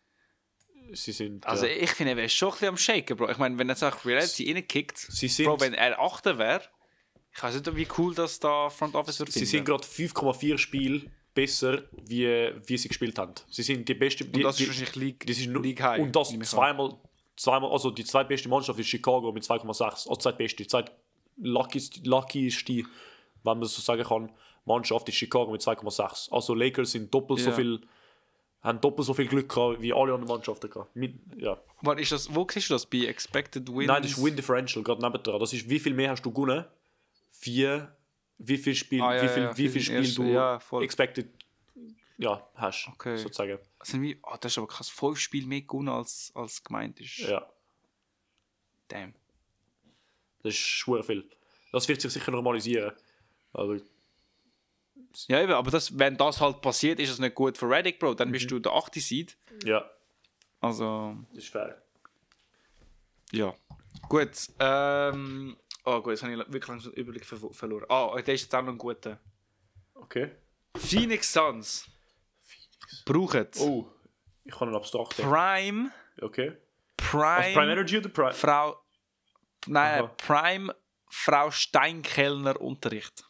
Sie sind. Also ja. ich finde, er wäre schon ein bisschen am Shaken, Bro. Ich meine, wenn er jetzt auch Reality reinkickt, Sie sind- Bro, wenn er Achter wäre, ich weiß nicht, wie cool das da Front Office wird Sie finden. sind gerade fünf Komma vier Spiele besser, wie, wie sie gespielt haben. Sie sind die beste. Die, Und das die, ist wahrscheinlich League, das ist nur, League High. Und das nehme ich an. zweimal, zweimal, also die zweitbeste Mannschaft ist Chicago mit zwei Komma sechs. Also die zweitbeste, die zweit luckiest, luckiest, wenn man das so sagen kann, Mannschaft ist Chicago mit zwei Komma sechs. Also Lakers sind doppelt so Ja. viel, haben doppelt so viel Glück gehabt, wie alle anderen Mannschaften gehabt. Mit, ja. Warte, ist das, wo siehst du das? Bei Expected Wins? Nein, das ist Win Differential, gerade nebendran. Das ist, wie viel mehr hast du gewonnen, vier, wie viel Spiel, Ah, ja, wie viel, ja, wie für viel den Spiel ersten, du ja, voll. expected ja, hast, Okay. sozusagen. Das sind wie, oh, das ist aber krass, fünf Spiele mehr gewonnen als, als gemeint ist. Ja, Damn. das ist schwer viel. Das wird sich sicher normalisieren. Aber Ja, eben, aber das, wenn das halt passiert, ist es nicht gut für Reddick, Bro. Dann Mhm. bist du der achte Seed. ja, Also, das ist fair. ja. Gut. Ähm, oh gut, jetzt habe ich wirklich langsam den Überblick ver verloren. Ah, der ist jetzt auch noch ein guter. Okay. Phoenix Suns brauchen Oh, ich kann einen abstrakten. Prime, Okay. Prime, Auf Prime Energy oder Prime? Frau, nein, Aha. Prime Frau Steinkellner Unterricht.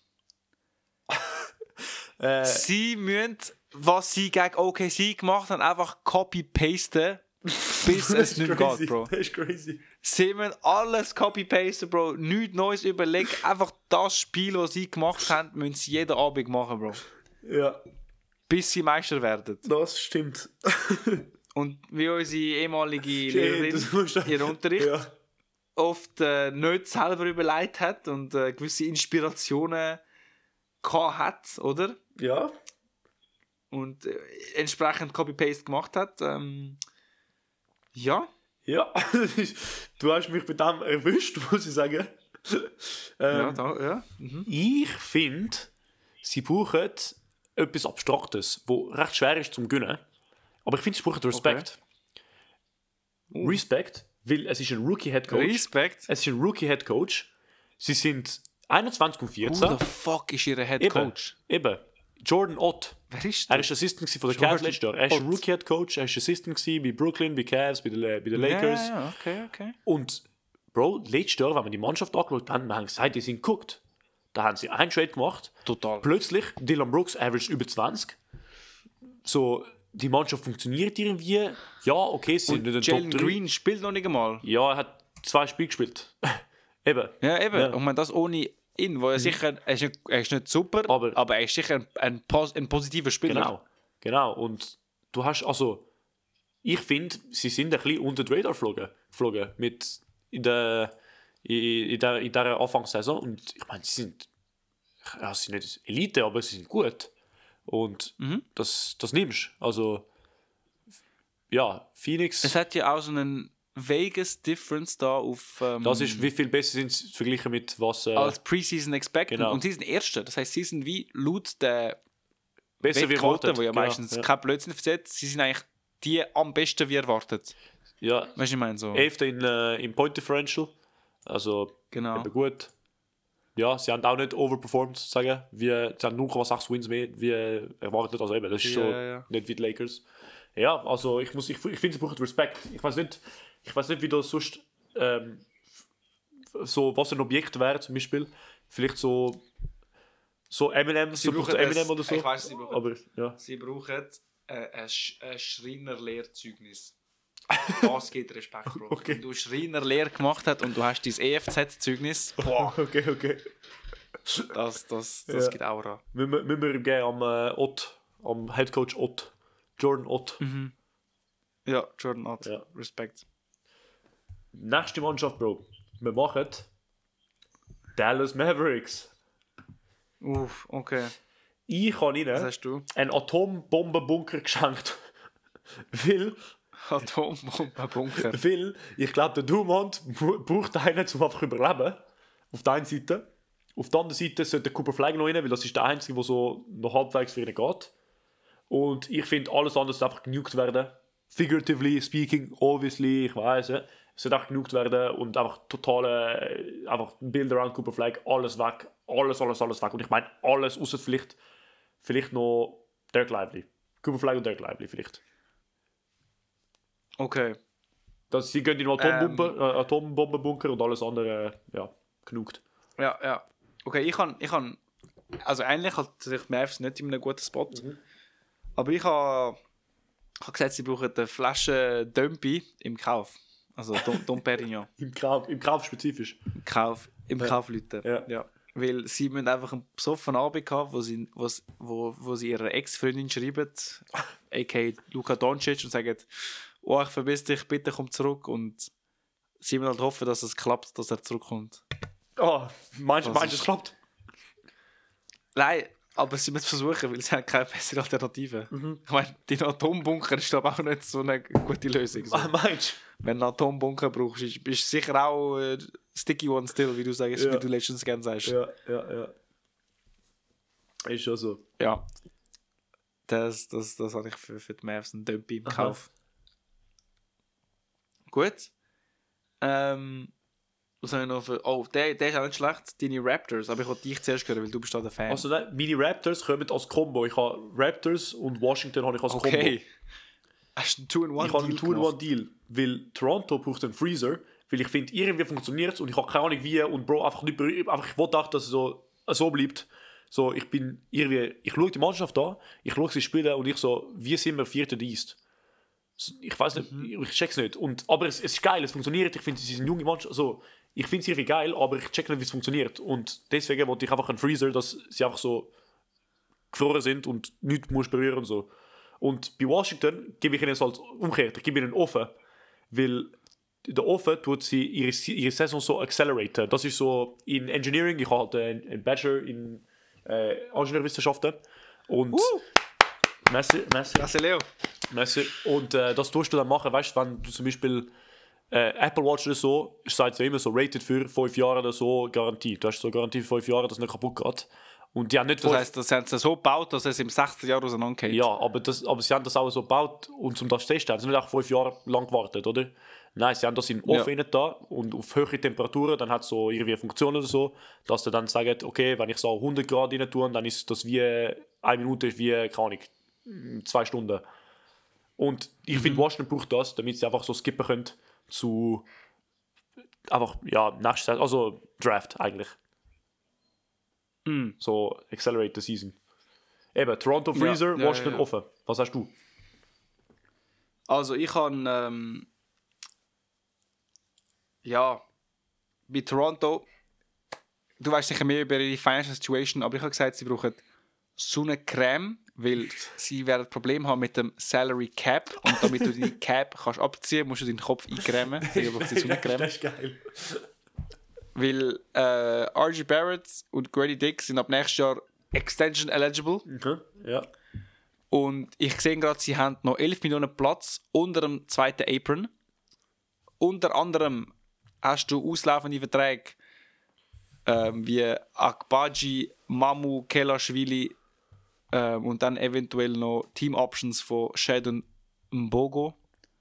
Äh, Sie müssen, was sie gegen O K C gemacht haben, einfach copy-pasten, bis es nicht mehr geht, Bro. Das ist crazy. Sie müssen alles copy-pasten, Bro. Nichts Neues überlegen. Einfach das Spiel, das sie gemacht haben, müssen sie jeden Abend machen, Bro. Ja, Bis sie Meister werden. das stimmt. Und wie unsere ehemalige Shit, Lehrerin das musst du- ihren Unterricht Ja. oft äh, nicht selber überlegt hat und äh, gewisse Inspirationen gehabt hat, oder? Ja. Und äh, entsprechend Copy-Paste gemacht hat. Ähm, ja. Ja. Du hast mich bei dem erwischt, muss ich sagen. Ähm, ja, da, ja. Mhm. Ich finde, sie brauchen etwas Abstraktes, wo recht schwer ist zum Gönnen. Aber ich finde, sie brauchen Respekt. Respekt, weil es ist ein Rookie-Head-Coach. Respekt. Es ist ein Rookie-Head-Coach. Sie sind einundzwanzig und vierzehn. Who the fuck ist ihr Head Eben, Coach? eben. Jordan Ott. Wer ist Er das? war Assistant von den Jordan Cavs letztes Jahr. Er ist Ott. Rookie-Head-Coach. Er war Assistant bei Brooklyn, bei Cavs, bei den, bei den Lakers. Ja, ja, okay, okay. Und, Bro, letztes Jahr, wenn wir die Mannschaft angeschaut haben, wir haben gesagt, die sind geguckt. Da haben sie einen Trade gemacht. Total. Plötzlich, Dylan Brooks averaged über zwanzig. So, die Mannschaft funktioniert irgendwie. Ja, okay, sie sind nicht ein Jalen Top drei. Green spielt noch nicht einmal. Ja, er hat zwei Spiele gespielt. Eben. Ja, eben. Ja. Mhm. Und man das ohne ihn, wo er sicher, er ist nicht, er ist nicht super, Aber- aber, er ist sicher ein, ein, pos, ein positiver Spieler. Genau. Genau. Und du hast, also, ich finde, sie sind ein bisschen unter den Radar geflogen, geflogen mit in der, in, in der, in der Anfangssaison. Und ich meine, sie sind, ja, sie sind nicht Elite, aber sie sind gut. Und Mhm. das, das nimmst du. Also, ja, Phoenix, Es hat ja auch so einen Vegas Difference da auf ähm, das ist, wie viel besser sind sie verglichen mit was äh, als Preseason Expected. Genau. Und sie sind Erste. Das heißt, sie sind wie laut der besser wie Wettquote, erwartet. wo ja Genau, meistens ja. kein Blödsinn versetzt, sie sind eigentlich die am besten wie erwartet. Ja, Weißt du, ich meine so. elfter in, äh, im Point Differential. Also, Genau. eben gut. Ja, sie haben auch nicht overperformed, sozusagen. Wir, sie haben null Komma sechs Wins mehr wie erwartet. Also eben, das ist Ja, schon ja, ja. nicht wie die Lakers. Ja, also ich muss, ich, ich finde, es braucht Respekt. Ich weiß nicht, ich weiß nicht, wie das sonst ähm, so, was ein Objekt wäre zum Beispiel. Vielleicht so so Eminem, Sie so braucht brauchen Eminem das- oder so. ich weiss, sie brauchen- Aber ja. Sie brauchen äh, ein, Sch ein Schreinerlehrzeugnis. Das gibt Respekt, Bro. Okay. Wenn du Schreinerlehre gemacht hast und du hast dein E F Z-Zeugnis, boah, Okay, okay. das, das, das Ja. gibt Aura. Müssen wir, müssen wir ihm geben am äh, Ott, am Headcoach Ott. Jordan Ott. Ja, Jordan Ott. Ja. Respekt. Nächste Mannschaft, Bro. Wir machen Dallas Mavericks. Uff, okay. Ich habe Was ihnen hast du? einen Atombombenbunker geschenkt. weil, Atombombenbunker. weil ich glaube, der Dumont br- braucht einen, um einfach zu überleben. Auf der einen Seite. Auf der anderen Seite sollte der Cooper Flag noch rein, weil das ist der Einzige, der so noch halbwegs für ihn geht. Und ich finde, alles andere sollte einfach genügt werden. Figuratively speaking, obviously, ich weiß, es sollte einfach genügt werden und einfach totale, äh, einfach Build around Cooper Flag, alles weg, alles, alles, alles weg. Und ich meine alles, außer vielleicht, vielleicht noch Dirk Lively. Cooper Flag und Dirk Lively vielleicht. Okay. Das, sie gehen in den Atombomben, äh, Atombombenbunker und alles andere, äh, ja, genügt. Ja, ja. Okay, ich kann, ich kann, also eigentlich hat sich Mavs nicht in einem guten Spot. Aber ich habe, ich habe gesagt, sie brauchen eine Flasche Dömpi im Kauf. Also Dom, Dom Perignon. Im Kauf, im Kauf spezifisch. Im Kauf, im Ja. Kauf, Leute. Ja. Ja. Weil sie müssen einfach einen besoffenen Abend haben, wo sie, wo, wo, wo sie ihrer Ex-Freundin schreiben, aka Luka Doncic, und sagen, oh, ich vermisse dich, bitte komm zurück. Und sie müssen halt hoffen, dass es klappt, dass er zurückkommt. Oh, meinst du, Das meinst, ist- es klappt? Nein, aber sie müssen versuchen, weil sie haben keine bessere Alternative. Ich meine, dein Atombunker ist aber auch nicht so eine gute Lösung. So. Ah, meinst Wenn du einen Atombunker brauchst, ist- bist du sicher auch äh, sticky one still, wie du sagst, Ja. wie du letztens gerne sagst. du? Ja, ja, ja. Ist schon so. Ja. Das, das, das habe ich für, für die Mavs einen Dömpi im Aha. Kauf. Gut. Ähm, was habe ich noch für... Oh, der, der ist auch nicht schlecht. Deine Raptors. Aber ich wollte dich zuerst hören, weil du bist da der Fan. Also nein, meine Raptors kommen als Combo. Ich habe Raptors und Washington habe ich als okay. Hast du einen Combo. Ich habe einen Two-in-One-Deal gemacht? Two-in-One-Deal, weil Toronto braucht einen Freezer, weil ich finde, irgendwie funktioniert es und ich habe keine Ahnung wie und Bro, einfach nicht berührt, einfach ich wollte auch, dass es so, so bleibt. So, ich bin irgendwie, ich schaue die Mannschaft an, ich schaue sie spielen und ich so, wie sind wir Vierter East? Ich weiß nicht, Mhm. ich check's nicht. Und, aber es, es ist geil, es funktioniert, ich finde, sie sind junge Mannschaft, also, ich finde es irgendwie geil, aber ich check nicht, wie es funktioniert. Und deswegen wollte ich einfach einen Freezer, dass sie einfach so gefroren sind und nichts musst berühren und so. Und bei Washington gebe ich ihnen es halt umgekehrt, ich gebe ihnen offen, weil der Offen tut sie ihre, ihre Saison so acceleraten. Das ist so in Engineering, ich habe halt einen, einen Bachelor in äh, Ingenieurwissenschaften und Uh! Messi, Messi, Grazie, Leo. Messi. Und äh, das tust du dann machen, weißt du, wenn du zum Beispiel äh, Apple Watch oder so, sagt ja immer so rated für fünf Jahre oder so Garantie. Du hast so Garantie für fünf Jahre, dass es nicht kaputt geht. Und die haben nicht Das fünf- heisst, das haben sie so gebaut, dass es im sechzehn Jahr auseinandergeht. Ja, aber, das, aber sie haben das auch so gebaut und zum das testen, sie haben nicht auch fünf Jahre lang gewartet, oder? Nein, sie haben das in Ofen Ja. da und auf höhere Temperaturen, dann hat es so irgendwie eine Funktion oder so, dass sie dann sagen, okay, wenn ich so hundert Grad rein tue, dann ist das wie eine Minute, ist wie, keine Ahnung, zwei Stunden. Und ich finde, Washington braucht das, damit sie einfach so skippen können zu einfach, ja, nächstes, also Draft eigentlich. Mm. So Accelerate the Season. Eben, Toronto Freezer, Ja, ja, Washington ja, ja. offen. Was hast du? Also ich kann ähm, ja bei Toronto, du weißt sicher mehr über ihre Financial Situation, aber ich habe gesagt, sie brauchen so eine Creme, weil sie werden Probleme haben mit dem Salary Cap und damit du die Cap kannst abziehen, musst du deinen Kopf eincremen. Deswegen braucht sie so eine Creme. ist geil. Weil äh, R J Barrett und Grady Dick sind ab nächstes Jahr Extension eligible. Mhm. Ja. Und ich sehe gerade, sie haben noch elf Millionen Platz unter dem zweiten Apron. Unter anderem hast du auslaufende Verträge ähm, wie Akbaji, Mamu, Kelashvili ähm, und dann eventuell noch Team Options von Shadon Mbogo.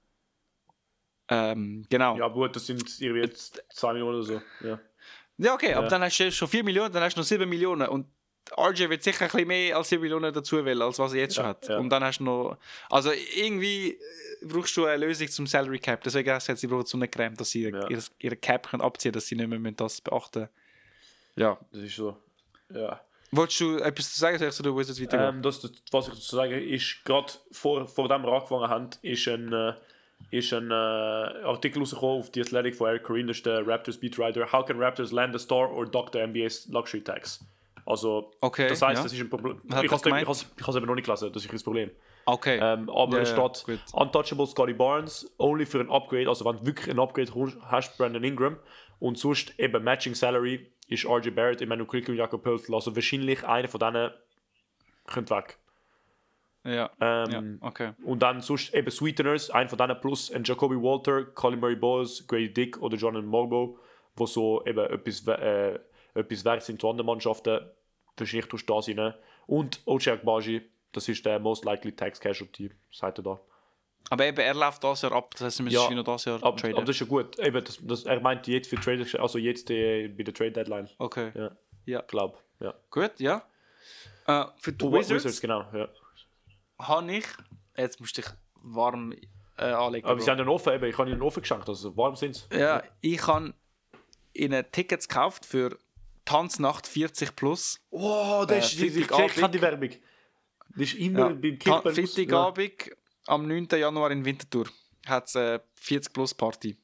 Ähm, genau. Ja, gut, das sind irgendwie jetzt zwei Millionen oder so. Ja. Ja, okay, aber Ja. dann hast du schon vier Millionen, dann hast du noch sieben Millionen. Und R J wird sicher ein bisschen mehr als sieben Millionen dazu wollen, als was er jetzt schon Ja, hat. ja. Und dann hast du noch... Also irgendwie brauchst du eine Lösung zum Salary Cap. Deswegen hast du jetzt, sie brauchen so eine Creme, dass sie Ja. ihre, ihre Cap können abziehen können, dass sie nicht mehr müssen das beachten müssen. Ja. Das ist so. Ja. Wolltest du etwas zu sagen, soll ich zu den Wizards weitergehen? Ähm, das, das, was ich dazu sagen ist, gerade vor, vor dem wir angefangen haben, ist ein, äh, ist ein äh, Artikel rausgekommen auf The Athletic von Eric Corrin, das ist der Raptors Beatwriter. How can Raptors land a star or dock the N B A's luxury tax? Also, Okay, das heisst, ja. das ist ein Problem. Was hat Ich das habe gemeint? es eben noch nicht gelesen, das ist das Problem. Okay. Ähm, aber Ja, es ja, steht, gut. untouchable Scotty Barnes, only für ein Upgrade, also wenn du wirklich ein Upgrade hast, Brandon Ingram. Und sonst eben Matching Salary ist R J Barrett, Emmanuel Quickly und Jakob Poeltl. Also wahrscheinlich einer von denen könnte weg. Ja. Ähm, ja, okay. Und dann sonst eben Sweeteners, einer von denen plus ein Jacoby Walter, Colin Murray Bowles, Grady Dick oder Jordan Morbo, wo so eben etwas, äh, etwas wert sind zu anderen Mannschaften. Wahrscheinlich tust du da rein. Und Ochai Agbaji, das ist der most likely tax casualty, sagt er da. Aber eben, er läuft das Jahr ab, das heißt, wir müssen Ja, schon noch das Jahr Aber, traden. aber das ist ja gut. Eben, das, das, er meint jetzt für Trade, also jetzt äh, bei der Trade Deadline. Okay. Ja, Ja. glaube ja. Gut, ja. Äh, für die Oh, Wizards, Wizards, genau. Ja. habe ich... Jetzt musst du dich warm äh, anlegen. Aber Bro. sie haben einen offen, eben, ich habe ihnen offen geschenkt, also warm sind sie. Ja, ich habe ihnen Tickets gekauft für Tanznacht vierzig plus. Oh, das Äh, ist, ich Freitagabend. kenne die Werbung. Das ist immer Ja. beim Ta- Kickball. Freitagabend am neunten Januar in Winterthur hat es eine vierzig plus Party.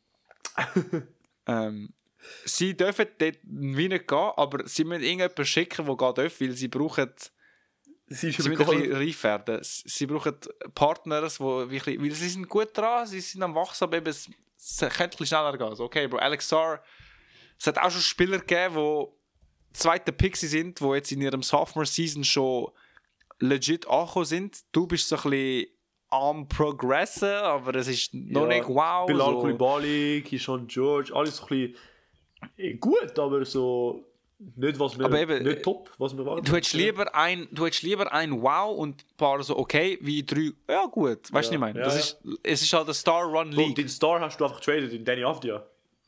ähm, sie dürfen dort wie nicht gehen, aber sie müssen irgendjemanden schicken, der gehen darf, weil sie brauchen... Sie ist Sie müssen ein bisschen übergeholt. reif werden. Sie brauchen Partners, wo wirklich, weil sie sind gut dran, sie sind am Wachsen, aber eben, es, es könnte ein bisschen schneller gehen. Also, okay, Bro, Alex Sarr, es hat auch schon Spieler gegeben, die zweite Picks sind, die jetzt in ihrem Sophomore-Season schon legit angekommen sind. Du bist so ein bisschen am Progressen, aber es ist noch Ja, nicht wow. Bilal so. Koulibaly, Keyshawn George, alles so ein bisschen eh, gut, aber so nicht, was wir, Aber eben, nicht top, was wir waren. Du hättest lieber ein, du hättest lieber ein Wow und ein paar so okay, wie drei, ja gut, weißt du, Ja, was ich meine? ja, Das ja. ist, es ist halt eine Star-Run-League. Den Star hast du einfach getradet in Danny Avdia.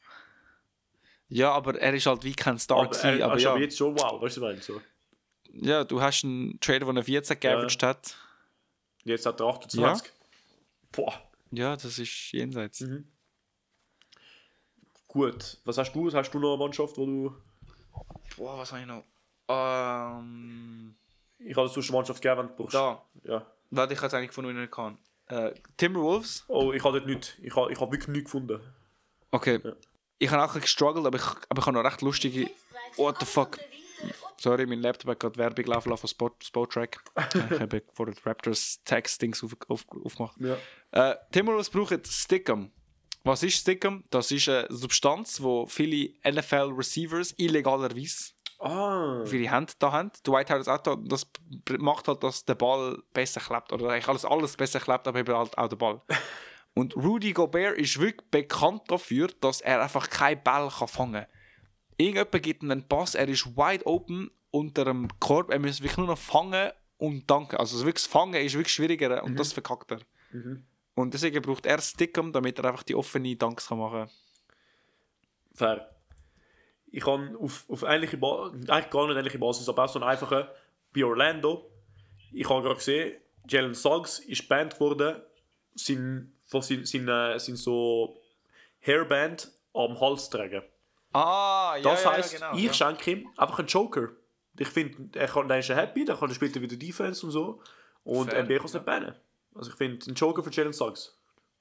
Ja, aber er ist halt wie kein Star Aber, gewesen, er, aber aber, ja. aber jetzt schon wow, weißt du, was ich meine? So. Ja, du hast einen Trader, der eine vierzehn geaveraged hat. Jetzt hat er achtundzwanzig. Boah. Ja, das ist jenseits. Mhm. Gut, was hast du? Hast du noch eine Mannschaft, wo du... Boah, was habe ich noch? Ähm... Ich habe sonst eine Mannschaft gegeben, wenn du brauchst. Da. Ja. Warte, ich jetzt eigentlich von ihnen kann. Äh, Timberwolves. Oh, ich habe dort nichts. Ich habe, ich habe wirklich nichts gefunden. Okay. Ja. Ich habe auch ein bisschen gestruggelt, aber ich, aber ich habe noch recht lustige... What the fuck? Sorry, mein Laptop hat gerade Werbung laufen lassen von Spot, Spotrack. Ich habe vor den Raptors Text-Dings auf, auf, aufgemacht. Ja. Äh, Timberwolves brauchen Stickum. Was ist Stickum? Das ist eine Substanz, die viele N F L-Receivers illegalerweise Ah. für die Hände da haben. Dwight Howard auch da. Das macht halt, dass der Ball besser klebt. Oder eigentlich alles, alles besser klebt, aber eben halt auch der Ball. Und Rudy Gobert ist wirklich bekannt dafür, dass er einfach keinen Ball kann fangen kann. Irgendjemand gibt ihm einen Pass, er ist wide open unter dem Korb, er muss wirklich nur noch fangen und danken. Also wirklich das Fangen ist wirklich schwieriger und Mhm. das verkackt er. Mhm. Und deswegen braucht er Stickum, damit er einfach die offene Dunks kann machen kann. Fair. Ich habe auf, auf ähnliche Basis, eigentlich gar nicht ähnliche Basis, aber auch so eine einfache bei Orlando. Ich habe gerade gesehen, Jalen Suggs ist Band geworden, sein, von sein, sein, äh, sein so Hairband am Hals tragen. Ah, ja, Das ja, heisst, ja, genau. ich ja. schenke ihm einfach einen Joker. Ich finde, er kann, dann ist er happy, dann kann er spielt er wieder Defense und so. Und Fair, N B A kann es nicht bannen. Also ich finde, ein Joker für Jalen Suggs.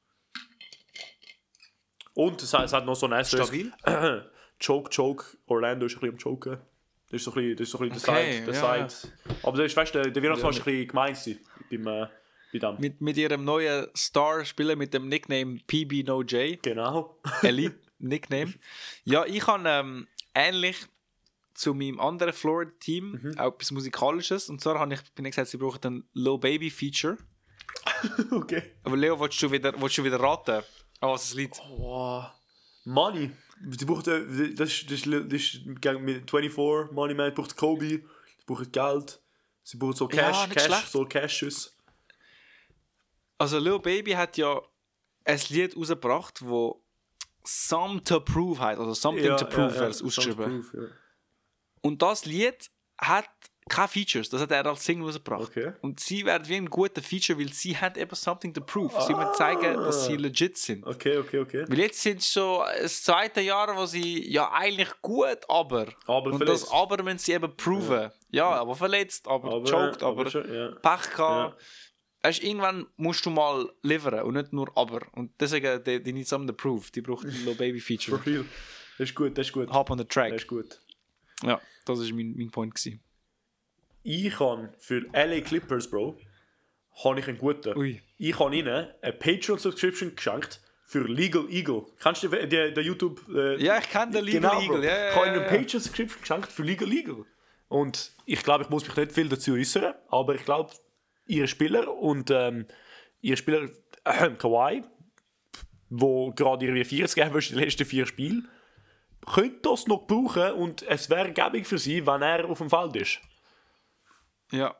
Und es hat, es hat noch so ein Asterisk. Stabil? Choke, Choke, Orlando ist ein bisschen am Joken. Das ist so ein bisschen, das ist so ein bisschen Okay, der Side. ja, Der Side. Aber das ist, weißt du, der, der Weihnachtsmann ist ein bisschen gemein gewesen beim, äh, bei dem. Mit, mit ihrem neuen Star-Spieler mit dem Nickname P B No J. Genau. Elite-Nickname. Ja, ich habe ähm, ähnlich zu meinem anderen Florida-Team Mhm. auch etwas Musikalisches. Und zwar habe ich, bin ich gesagt, sie brauchen ein Low Baby-Feature. Okay. Aber Leo, willst du wieder, willst du wieder raten, an was es liegt? Oh, Money. Die braucht, äh, das ist, das ist, das ist gegen mit vierundzwanzig, Money Man, braucht Kobe, sie braucht Geld, sie braucht so Ja, Cash, nicht Cash, schlecht. so Cashes. Also Lil Baby hat ja ein Lied rausgebracht, wo Some to Prove heißt. Also Something to Prove wäre es ausgeschrieben. Proof, ja. Und das Lied hat keine Features. Das hat er als Single rausgebracht. Okay. Und sie werden wie ein guter Feature, weil sie hat eben something to prove. Sie wollen zeigen, dass sie legit sind. Okay, okay, okay. Weil jetzt sind es schon das zweite Jahr, wo sie ja eigentlich gut, aber. Aber und verletzt. das aber müssen sie eben proven. Ja, ja aber verletzt, aber, Aber- choked, aber, aber schon, ja. Pech gehabt. Ja. Weißt, irgendwann musst du mal liefern und nicht nur aber. Und deswegen, die, die need something to prove. Die braucht ein Little Baby Feature. For real. Das ist gut, das ist gut. Hop on the track. Das ist gut. Ja, das war mein, mein Point gewesen. Ich habe für L A Clippers, Bro, habe ich einen guten. Ui. Ich habe ihnen eine Patreon-Subscription geschenkt für Legal Eagle. Kannst du den, den, den YouTube... Äh, Ja, ich kenne den Legal genau, Bro. Eagle. Ja, ja, Ich habe ihnen ja, eine ja. Patreon-Subscription geschenkt für Legal Eagle. Und ich glaube, ich muss mich nicht viel dazu äußern, aber ich glaube, ihre Spieler und ähm, ihre Spieler, äh, Kawhi, wo gerade irgendwie vierzig gegeben ist in den letzten vier Spielen, könnte das noch brauchen und es wäre gäbig für sie, wenn er auf dem Feld ist. Ja.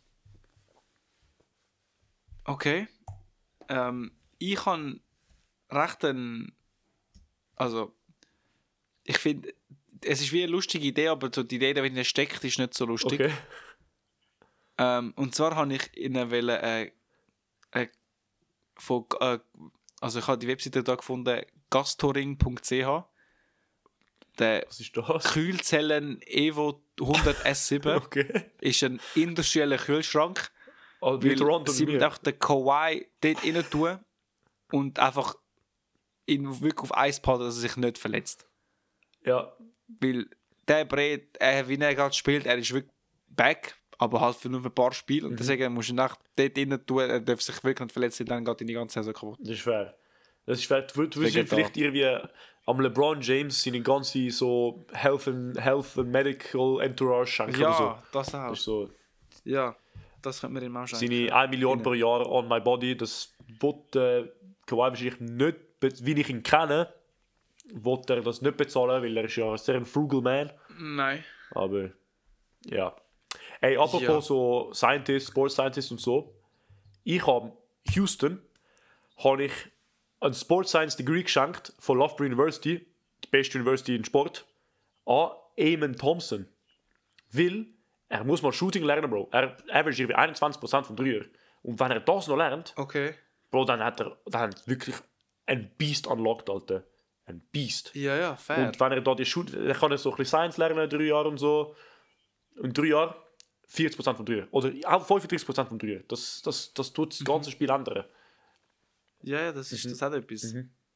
Okay. Ähm, ich habe recht ein. Also, ich finde, es ist wie eine lustige Idee, aber so die Idee, die dahinter steckt, ist nicht so lustig. Okay. Ähm, und zwar habe ich ihnen wollen, äh, äh, von, äh, also ich habe die Webseite da gefunden, gastoring punkt c h. Der Was ist das? Kühlzellen Evo hundert S sieben Okay. ist ein industrieller Kühlschrank. Also wie Weil Toronto sie und müssen mir. auch den Kawhi dort rein tun und einfach ihn wirklich auf Eis behalten, dass er sich nicht verletzt. Ja. Weil der Brett, er, wie er gerade spielt, er ist wirklich back, aber halt für nur ein paar Spiele. Und Mhm. deswegen musst du ihn auch dort rein tun, er darf sich wirklich nicht verletzen, dann geht ihn die ganze Saison kaputt. Das ist fair. Das ist fair. Du, du Wegen wirst vielleicht irgendwie am LeBron James seine ganze so Health and, Health and Medical Entourage schenken oder so. Ja, das auch. Das ist so Ja, das könnte man ihm auch schenken. seine eine Million Ihnen. pro Jahr on my body. Das wird äh, Kawhi wahrscheinlich nicht, be- wie ich ihn kenne, wird er das nicht bezahlen, weil er ist ja ein sehr ein frugal Man. Nein. Aber ja. Ey, apropos Ja. so Scientist, Sports Scientist und so. Ich habe Houston habe ich ein Sports Science Degree geschenkt von Loughborough University, die beste University in Sport, an Eamon Thompson. Weil er muss mal Shooting lernen, Bro. Er average irgendwie einundzwanzig Prozent vom Dreier. Und wenn er das noch lernt, Okay. Bro, dann hat er, dann hat er wirklich ein Beast unlocked, Alter. Ein Beast. Ja, ja, fair. Und wenn er da die Shoot, er kann er so ein bisschen Science lernen, drei Jahre und so. In drei Jahren vierzig Prozent vom Dreier. Oder auch fünfunddreißig Prozent vom Dreier. Das, das, das tut das ganze Spiel ändern. ja, ja, das, ist, das hat etwas.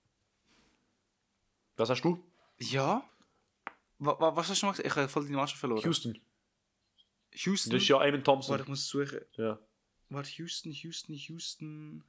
Was hast du? Ja? Wa, wa, was hast du noch gesagt? Ich habe voll deine Mannschaft verloren. Houston. Houston? Das ist ja Eamon Thompson. Warte, ich muss suchen. Ja. Warte, Houston, Houston, Houston.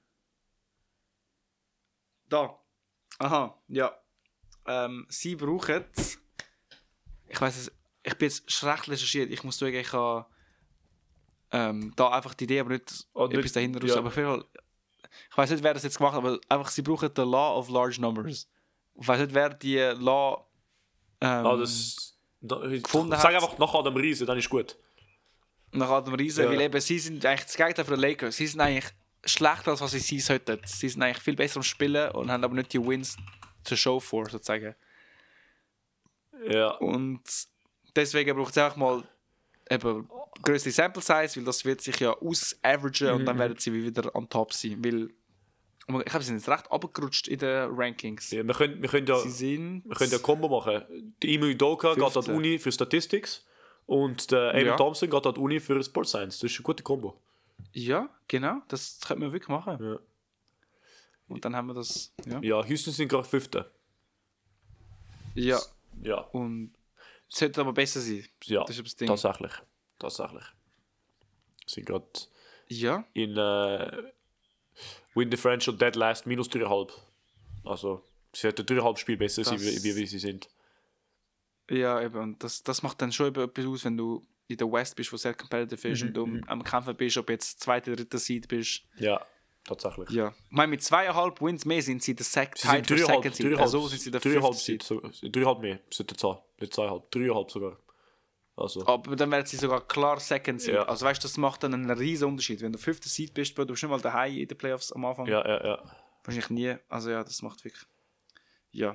Da. Aha, ja. Ähm, sie brauchen. Ich weiß es. Ich bin jetzt schlecht recherchiert. Ich muss sagen, ich habe ähm, da einfach die Idee, aber nicht Oh, etwas nicht- dahinter raus. ja. Aber auf jeden Fall, ich weiß nicht, wer das jetzt gemacht hat, aber einfach, sie brauchen the Law of Large Numbers. Ich weiß nicht, wer die Law ähm, Ah, das, da, gefunden sag hat. einfach nach Adam Riese, dann ist gut. nach Adam Riese, Ja. weil eben sie sind eigentlich das Gegenteil von den Lakers. Sie sind eigentlich schlechter, als was sie sein sollten. Sie sind eigentlich viel besser am Spielen und haben aber nicht die Wins to show for, sozusagen. Ja. Und deswegen braucht es einfach mal eben größere Sample Size, weil das wird sich ja aus-averagen und dann werden sie wieder on top sein. Weil, ich glaube, sie sind jetzt recht abgerutscht in den Rankings. ja wir, können, wir können ja Sie sind... wir können ja ein Combo machen. Die Imo Udoka geht an die fünfzehn. Uni für Statistics und der Eamon Ja. Thompson geht an die Uni für Sports Science. Das ist ein guter Combo. Ja, genau. Das könnte man wirklich machen. Ja. Und dann haben wir das... Ja. Ja, Houston sind gerade Fünfte. ja. Ja, Und es sollte aber besser sein. ja Das ist das Ding. tatsächlich. Tatsächlich. Sind gerade Ja. in äh, Win Differential Dead Last minus drei Komma fünf. Also, sie hätten drei Komma fünf Spiel besser sein, Das- wie, wie, wie sie sind. Ja, eben. Und das, das macht dann schon eben etwas aus, wenn du in der West bist, wo sehr competitive ist Mhm, und du am Kämpfen bist, ob jetzt zweite, dritte Seed bist. Ja, tatsächlich. Ja. Ich meine, mit zweieinhalb Wins mehr sind sie der Sec Sie sind tied for dreieinhalb, Second Seed. dreieinhalb, Also sind sie der dreieinhalb, fifth Seed. so, dreieinhalb mehr, sollte sein. Nicht zweieinhalb, dreieinhalb sogar. Also, Aber dann werden sie sogar klar Second Seed. Ja. Also weißt du, das macht dann einen riesen Unterschied. Wenn du fifth Seed bist, Bro, du bist nicht mal daheim in den Playoffs am Anfang. ja, ja, ja. Wahrscheinlich nie. Also ja, das macht wirklich... Ja.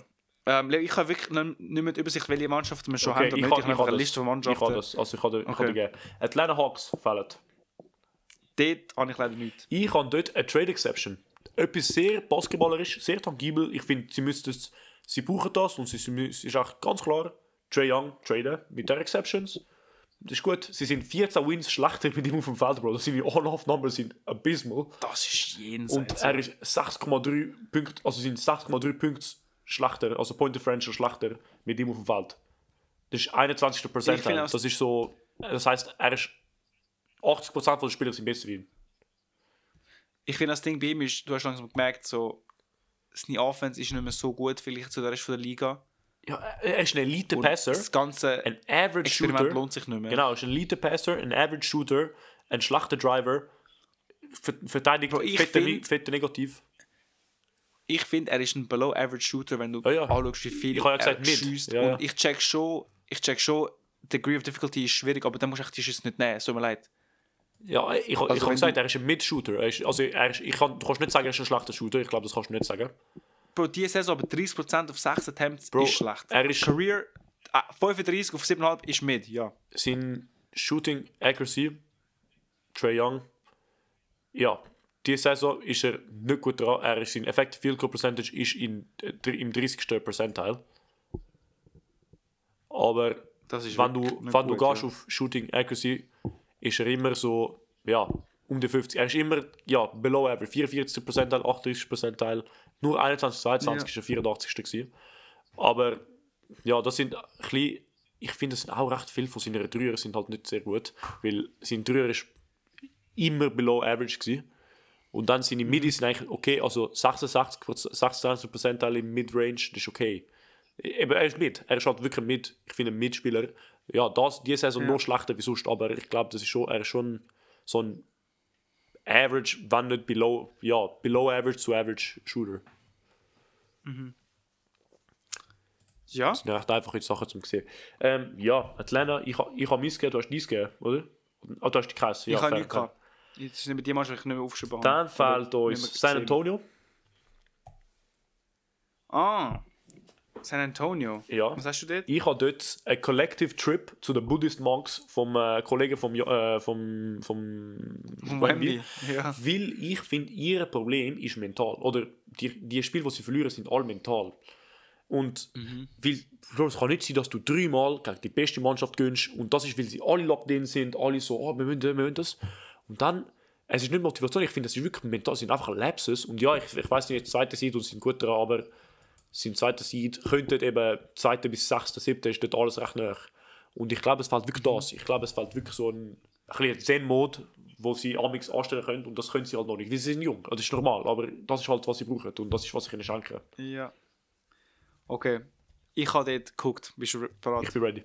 Ähm, ich habe wirklich nicht, nicht mehr die Übersicht, welche Mannschaften wir schon Okay, haben. Damit ich ich, kann- ich habe ich einfach kann eine das. Liste von Ich Mannschaften. habe das. Also ich kann dir, ich Okay. kann dir geben. Atlanta Hawks fällen. Dort habe ich leider nichts. Ich habe dort eine Trade Exception. Etwas sehr basketballerisch, sehr tangibel. Ich finde, sie müssten es, sie brauchen das und sie, sie, es ist auch ganz klar, Trae Young traden mit der Exceptions. Das ist gut. Sie sind vierzehn Wins schlechter mit ihm auf dem Feld, Bro. Seine On-Off-Numbers sind abysmal. Das ist jenseits. Und er ist sechs Komma drei Punkte, also sind sechs Komma drei Punkte schlechter, also Point Differential schlechter mit ihm auf dem Feld. Das ist einundzwanzig Ich Prozent. finde Das ist so, das heisst, er ist achtzig Prozent der Spieler sind besser wie ihn. Ich finde, das Ding bei ihm ist, du hast langsam gemerkt, so, seine Offense ist nicht mehr so gut, vielleicht zu der Rest der Liga. Ja, er ist ein Elite-Passer, Das ganze ein Average Experiment Shooter. lohnt sich nicht mehr. Genau, er ist ein Elite-Passer, ein Average Shooter, ein schlechter Driver, ver- verteidigt Bro, ich fette, find- fette Negativ. Ich finde, er ist ein Below-Average-Shooter, wenn du Ja, ja. anschaust, wie viel Ich habe ja er gesagt, mit. schießt. Ja, ja. Und ich check schon, ich check schon, Degree of Difficulty ist schwierig, aber dann musst du echt die Schüsse nicht nehmen, so mir leid. Ja, ich, ich, Also ich habe wenn gesagt, du- er ist ein Mid-Shooter. Er ist, also er ist, ich kann, du kannst nicht sagen, er ist ein schlechter Shooter. Ich glaube, das kannst du nicht sagen. Bro, diese Saison aber dreißig Prozent auf sechs Attempts Bro, ist schlecht. er ist- Career äh, fünfunddreißig auf sieben Komma fünf ist mit, ja. Sein Shooting Accuracy, Trae Young, ja, diese Saison ist er nicht gut dran. Er ist sein Effective Field Goal Percentage ist in, äh, im dreißigsten Percentile. Aber Das ist wenn du, wirklich nicht wenn du gut, gehst ja. auf Shooting Accuracy, ist er immer so, ja, um die fünfzig. Er ist immer, ja, below average. vierundvierzig Percentile, achtunddreißig Percentile. Nur einundzwanzig, zweiundzwanzig Ja. ist er vierundachtzigste gewesen. Aber, ja, das sind ein bisschen, ich finde, das sind auch recht viele von seinen Dreier sind halt nicht sehr gut, weil sein Dreier ist immer below average gewesen. Und dann seine Midis sind eigentlich okay, also sechsundsechzig, sechsundzwanzig Percentile im Midrange, das ist okay. Eben, er ist mit, er ist halt wirklich mit, ich finde ein Mitspieler. Ja, das, die Saison Ja. noch schlechter wie sonst, aber ich glaube, das ist schon, er ist schon so ein Average, wenn nicht below, ja, below average zu average Shooter. Ja, Das sind echt einfache Sachen zum sehen. Ähm, ja, Atlanta, ich, ha- ich habe meins gegeben, du hast dies gegeben, oder? Ah, du hast die Kreis. ich Ja, habe fair, nichts fair. gehabt. Jetzt ist nicht mit die Mannschaft, die ich nicht mehr aufgeschrieben habe. Dann fehlt Oder uns nicht mehr San gesehen. Antonio. Ah, San Antonio. Ja. Was hast du dort? Ich habe dort einen Collective Trip zu den Buddhist Monks vom äh, Kollegen vom, Jo- äh, vom, vom Wemby. Ja. Weil ich finde, ihr Problem ist mental. Oder die, die Spiele, die sie verlieren, sind alle mental. Und weil, Bro, es kann nicht sein, dass du dreimal gegen die beste Mannschaft gönnst und das ist, weil sie alle locked in sind, alle so, oh, wir müssen das, wir müssen das. Und dann, es ist nicht Motivation, ich finde, das ist wirklich mental, es sind einfach Lapses. Und ja, ich, ich weiß nicht, jetzt zweite Seed und sind gut dran, aber sind zweite Seed, könnte eben zweite bis sechste, siebte ist dort alles recht nah. Und ich glaube, es fehlt wirklich das. Ich glaube, es fehlt wirklich so ein, ein bisschen Zen-Mode, wo sie amigs anstellen können und das können sie halt noch nicht. Weil sie sind jung, das ist normal, aber das ist halt, was sie brauchen und das ist, was ich ihnen schenke. Ja. Okay. Ich habe dort geguckt. Bist du bereit? Ich bin ready.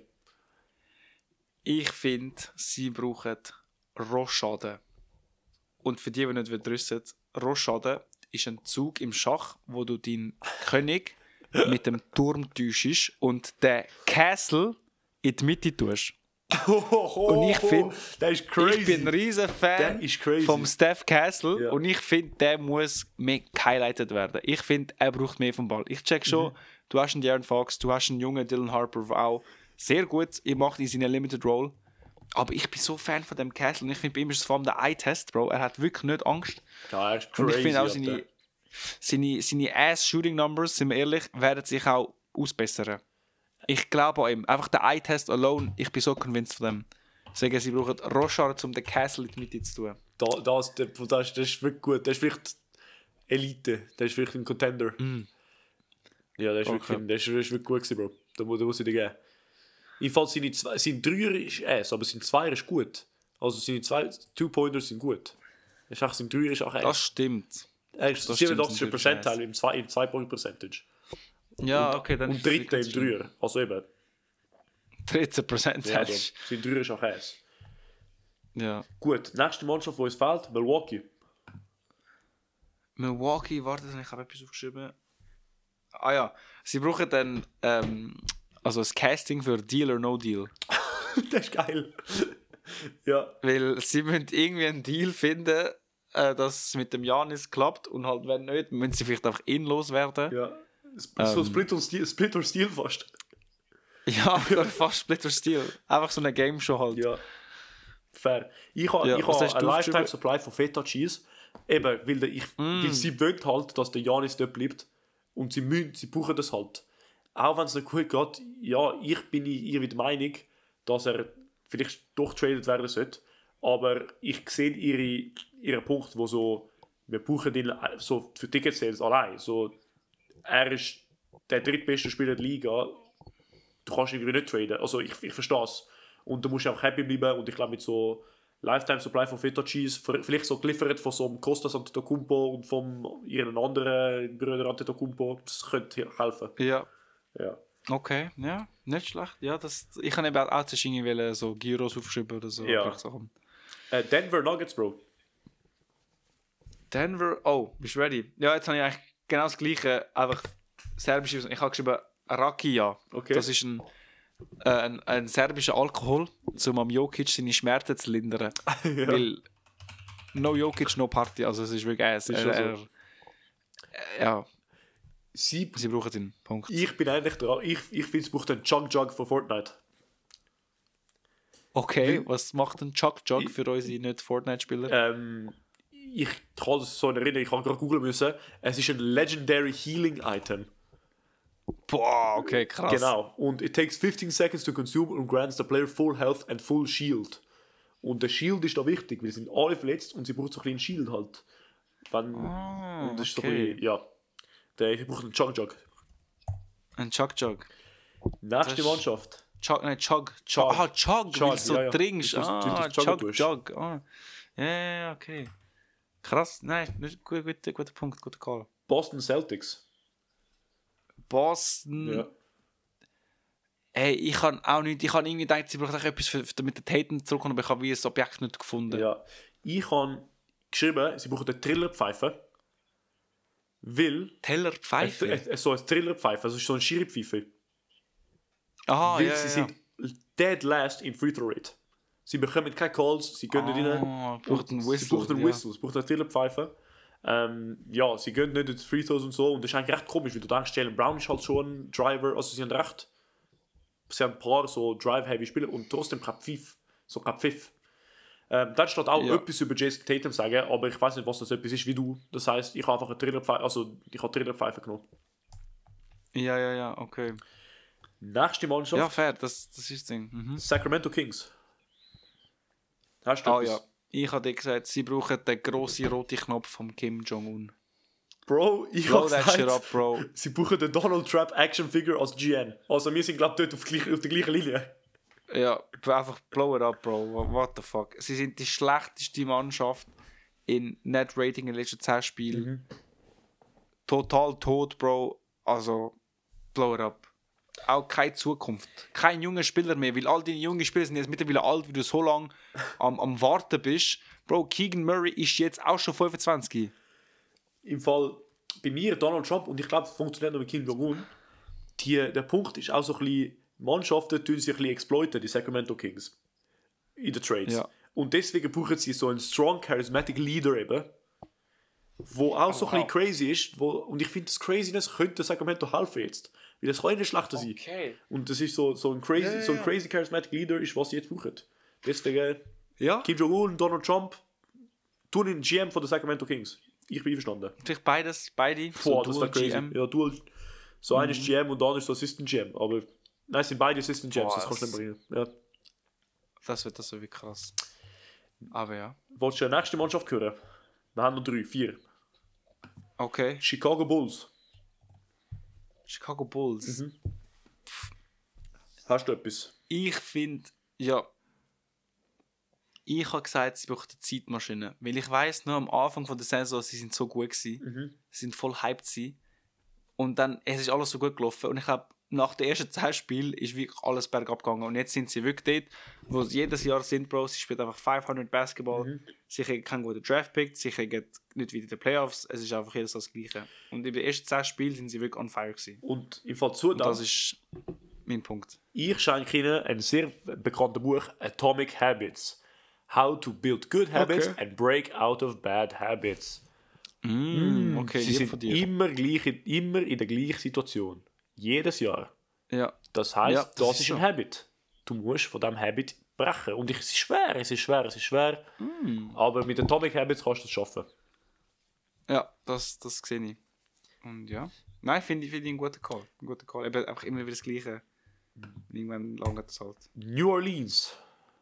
Ich finde, sie brauchen Rochade. Und für die, die nicht wissen, Rochade ist ein Zug im Schach, wo du deinen König mit dem Turm täuschst und den Castle in die Mitte tust. Und ich finde, der ist crazy. ich bin ein riesen Der Fan ist crazy. vom Steph Castle Ja. und ich finde, der muss mehr gehighlightet werden. Ich finde, er braucht mehr vom Ball. Ich check schon, Mhm. du hast einen De'Aaron Fox, du hast einen jungen Dylan Harper, der auch sehr gut macht in seiner Limited Role. Aber ich bin so Fan von dem Castle und ich finde, bei ihm ist es vor allem der Eye-Test, Bro. Er hat wirklich nicht Angst. Ja, er ist Und crazy. ich finde auch Alter. seine, seine, seine Ass-Shooting-Numbers, sind wir ehrlich, werden sich auch ausbessern. Ich glaube an ihm. Einfach der Eye-Test alone, ich bin so convinced von dem. Sagen, sie brauchen Rochard, um den Castle in die Mitte zu tun. Da, das, das, das, das ist wirklich gut. Das ist wirklich Elite. Das ist wirklich ein Contender. Ja, das ist, Okay. wirklich, das, ist, das ist wirklich gut gewesen, Bro. Da, mu- da muss ich dir geben. Jedenfalls seine zwei, sein Dreier ist Ass, aber sein Zweier ist gut. Also seine zwei Two-Pointers sind gut. Das ist auch, sein Dreier ist auch Das Ass. stimmt. Er ist das siebenundachtzig stimmt, Percentile im zwei- im Zwei-Point-Percentage. Ja, okay, dann Und dritter im Dreier. Also eben. dreizehn Prozent. Ja, also, sein Dreier ist auch Ass. Ja. Gut, nächste Mannschaft, die uns fehlt, Milwaukee. Milwaukee, warte, ich habe etwas aufgeschrieben. Ah ja, sie brauchen dann ähm, also das Casting für Deal or No Deal. Das ist geil. Ja. Weil sie müssen irgendwie einen Deal finden, äh, dass es mit dem Janis klappt und halt wenn nicht, müssen sie vielleicht einfach ihn loswerden. Ja. So Ähm. Split or Steel, Split or Steel fast. Ja, fast Splinter Steel. Einfach so eine Game Show halt. Ja. Fair. Ich habe Ja, ich was ha hast ein du Lifetime aufgeschrieben? Supply von Feta Cheese. Eben, weil, der, ich, Mm. weil sie wollen halt, dass der Janis dort bleibt. Und sie, müssen, sie brauchen das halt. Auch wenn es nicht gut geht, ja, ich bin irgendwie der Meinung, dass er vielleicht doch traded werden sollte. Aber ich sehe ihre, ihren Punkt, wo so, wir brauchen ihn so für Ticket Sales allein. So, er ist der drittbeste Spieler der Liga. Du kannst irgendwie nicht traden. Also ich, ich verstehe es. Und du musst auch happy bleiben. Und ich glaube, mit so Lifetime Supply von Feta Cheese, vielleicht so geliefert von so einem Costas Antetokounmpo und von ihren anderen Brüdern Antetokounmpo, das könnte helfen. Ja. Ja. Okay, ja, nicht schlecht. Ja, das, ich habe eben auch zuerst irgendwie so Gyros aufgeschrieben oder so. Ja. Sachen. Äh, Denver Nuggets, Bro. Denver, oh, bist du ready? Ja, jetzt habe ich eigentlich genau das Gleiche, einfach serbisch. Ich habe geschrieben Rakia. Okay. Das ist ein, äh, ein, ein serbischer Alkohol, um am Jokic seine Schmerzen zu lindern. Ja. Weil no Jokic, no Party. Also es ist wirklich äh, Ist schon er, so. er, ja, Sie, sie brauchen ihn. Punkt. ich bin eigentlich dran. Ich, ich finde, es braucht einen Chug Jug von Fortnite. Okay, Weil- was macht ein Chuck Jug Ich- für unsere nicht Fortnite-Spieler? Ähm, ich kann es so erinnern, ich habe gerade googeln müssen. Es ist ein Legendary Healing Item. Boah, okay, krass. Genau. Und it takes fifteen seconds to consume and grants the player full health and full shield. Und der Shield ist da wichtig, weil sie sind alle verletzt und sie braucht so ein bisschen Shield halt. Wenn, Ah, und das ist so okay. ein bisschen, ja. Der ich brauche einen Chug Jug. Ein Chuck Jug. Nächste Das- Mannschaft. Chug, nein, Chug. Chug. Ah, Chug, Chug, weil du so ja, ja. trinkst. Weil du- weil du Ah, joggen Chug, tust. Jug. Ah. Ja, ja, ja, okay. Krass, nein, das ist ein guter, guter, guter Punkt, guter Call. Boston Celtics. Boston. Ja. Ey, ich kann auch nicht, ich habe irgendwie gedacht, sie brauchen auch etwas, für, für, damit der Tatum zurückkommt, aber ich habe wie ein Objekt nicht gefunden. Ja. Ich habe geschrieben, sie brauchen eine Trillerpfeife. Weil. Teller Pfeife. Äh, äh, so eine Trillerpfeife, also so eine Schirrpfeife. Aha, Weil ja, sie ja. sind dead last in Free Throw Rate. Sie bekommen keine Calls, sie gehen nicht rein. Ah, braucht einen Und Whistle. Sie braucht einen ja. Whistle, sie braucht eine Trillerpfeife. Ähm, ja, sie gehen nicht in die Free Throws und so. Und das ist eigentlich recht komisch, weil du denkst, Jalen Brown ist halt schon ein Driver, also sie haben recht. Sie haben ein paar so Drive-Heavy Spieler und trotzdem kein Pfiff. So kein Pfiff. Ähm, dann steht auch Ja. etwas über Jason Tatum sagen, aber ich weiß nicht, was das etwas ist wie du. Das heisst, ich habe einfach eine Trillerpfeife, also ich habe Trillerpfeife genommen. Ja, ja, ja, okay. Nächste Mannschaft, Ja, fair, das, das ist das Ding. Mhm. Sacramento Kings. Hast du Ah etwas? ja, ich habe dir gesagt, sie brauchen den grossen roten Knopf von Kim Jong-un. Bro, ich Blow habe that shit gesagt, up, Bro. sie brauchen den Donald Trump Action Figure als G M. Also wir sind glaube ich dort auf, gleich, auf der gleichen Linie. Ja, einfach blow it up, Bro. What the fuck. Sie sind die schlechteste Mannschaft in Net Rating in den letzten zehn Spielen. Mhm. Total tot, Bro. Also, blow it up. Auch keine Zukunft. Kein junger Spieler mehr, weil all die jungen Spieler sind jetzt mittlerweile alt, wie du so lange am, am Warten bist. Bro, Keegan Murray ist jetzt auch schon fünfundzwanzig. Im Fall bei mir Donald Trump und ich glaube, es funktioniert noch mit Kim Jong-un. Die, der Punkt ist auch so ein bisschen, Mannschaften tun sich ein bisschen exploiten, die Sacramento Kings. In den Trades. Ja. Und deswegen brauchen sie so einen strong, charismatic Leader eben, wo auch so ein bisschen crazy ist. Wo, und ich finde, das Craziness könnte Sacramento helfen jetzt. Weil das kann nicht schlechter sein. Okay. Und das ist so, so, ein crazy, Ja, ja, so ein ja. crazy charismatic Leader ist, was sie jetzt brauchen. Deswegen Ja, Kim Jong-un, Donald Trump tun den G M von den Sacramento Kings. Ich bin einverstanden. vielleicht beides, beide. Boah, das Dual wäre crazy. G M. Ja, dual. So einer ist G M und der andere ist so Assistant G M. Aber nein, es sind beide Assistant G Ms, Boah, das kannst du das- nicht bringen. Ja. Das wird das so wie krass. Aber ja. Wolltest du die nächste Mannschaft hören? Wir haben noch drei, vier. Okay. Chicago Bulls. Chicago Bulls. Mhm. Hast du etwas? Ich finde, ja. Ich habe gesagt, sie brauchen eine Zeitmaschine. Weil ich weiss noch am Anfang von der Saison, sie sind so gut gewesen. Mhm. Sie sind voll hyped gewesen. Und dann, es ist alles so gut gelaufen. Und ich glaube, nach den ersten zehn Spielen ist wirklich alles bergab gegangen. Und jetzt sind sie wirklich dort, wo sie jedes Jahr sind, Bro. Sie spielen einfach fünfhundert Basketball. Mhm. Sie kriegen keinen guten Draft-Pick. Sie kriegen nicht wieder die Playoffs. Es ist einfach jedes Jahr das Gleiche. Und in den ersten zehn Spielen sind sie wirklich on fire gewesen. Und im Fall zu Und das ist mein Punkt. ich schenke Ihnen ein sehr bekanntes Buch, Atomic Habits. How to build good habits Okay. and break out of bad habits. Mm, okay, Sie lieb sind von dir. immer, gleich, immer in der gleichen Situation. Jedes Jahr. Ja. Das heisst, Ja, das, das ist ist ein so. Habit. Du musst von diesem Habit brechen. Und ich, es ist schwer, es ist schwer, es ist schwer. Mm. Aber mit Atomic Habits kannst du es schaffen. Ja, das, das sehe ich. Und ja. Nein, finde ich, find ich einen guten Call. Ein guter Call. Eben einfach immer wieder das Gleiche. Und irgendwann lange das halt. New Orleans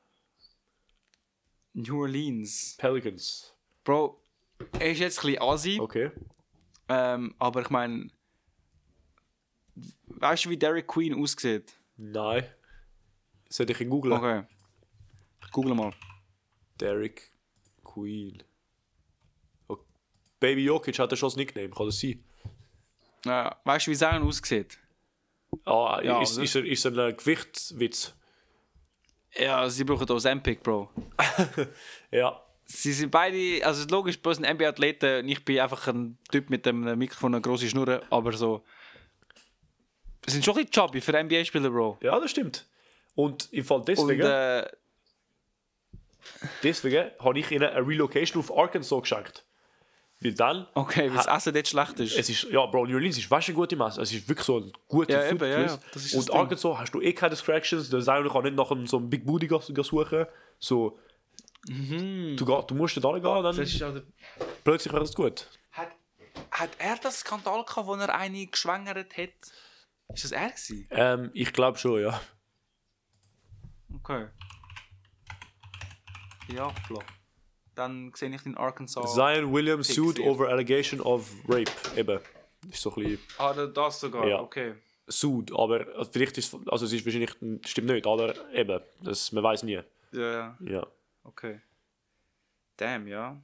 New Orleans. Pelicans. Bro, er ist jetzt ein bisschen assi. Okay. Ähm, aber ich meine. Weißt du, wie Derek Queen aussieht? Nein. Sollte ich ihn googlen? Okay. Ich google mal. Derek Queen. Okay. Baby Jokic hat er schon das Nickname, kann das sein? Äh, weißt du, wie sein aussieht? Ah, Ja, ist, oder? ist, er, ist er ein Gewichtswitz? Ja, sie brauchen auch Ozempic, Bro. Ja. Sie sind beide, also logisch, bei sind N B A-Athleten. Ich bin einfach ein Typ mit einem Mikrofon, eine grosse Schnurre, aber so. Sie sind schon ein bisschen chubby für N B A-Spieler, Bro. Ja, das stimmt. Und im Fall Und deswegen, äh, deswegen habe ich ihnen eine Relocation auf Arkansas geschenkt. Weil dann, okay, weil das Essen dort schlecht ist. es ist, ja, Bro, New Orleans ist weißt du, eine gute Masse. Es ist wirklich so ein guter Ja, Food eben, ja, Place. ja, das ist das Und Ding. Arkansas hast du eh keine Distractions. Der Sauer kann nicht nach einem, so einem Big Booty gas- gas suchen. So, Mhm. du, geh- du musst da gehen, dann Das ist ja der... plötzlich wäre es gut. hat, hat er das Skandal gehabt, wo er eine geschwängert hat? Ist das er gewesen? Ähm, ich glaube schon, ja. Okay. Ja, klar. Dann sehe ich in Arkansas. Zion Williams Fix sued hier. over allegation of rape. Eben. Ist so ein bisschen Ah, das sogar, Ja. okay. sued, aber also vielleicht ist also es ist wahrscheinlich stimmt nicht, aber eben, das, man weiß nie. Ja, ja, Ja. okay. Damn, ja.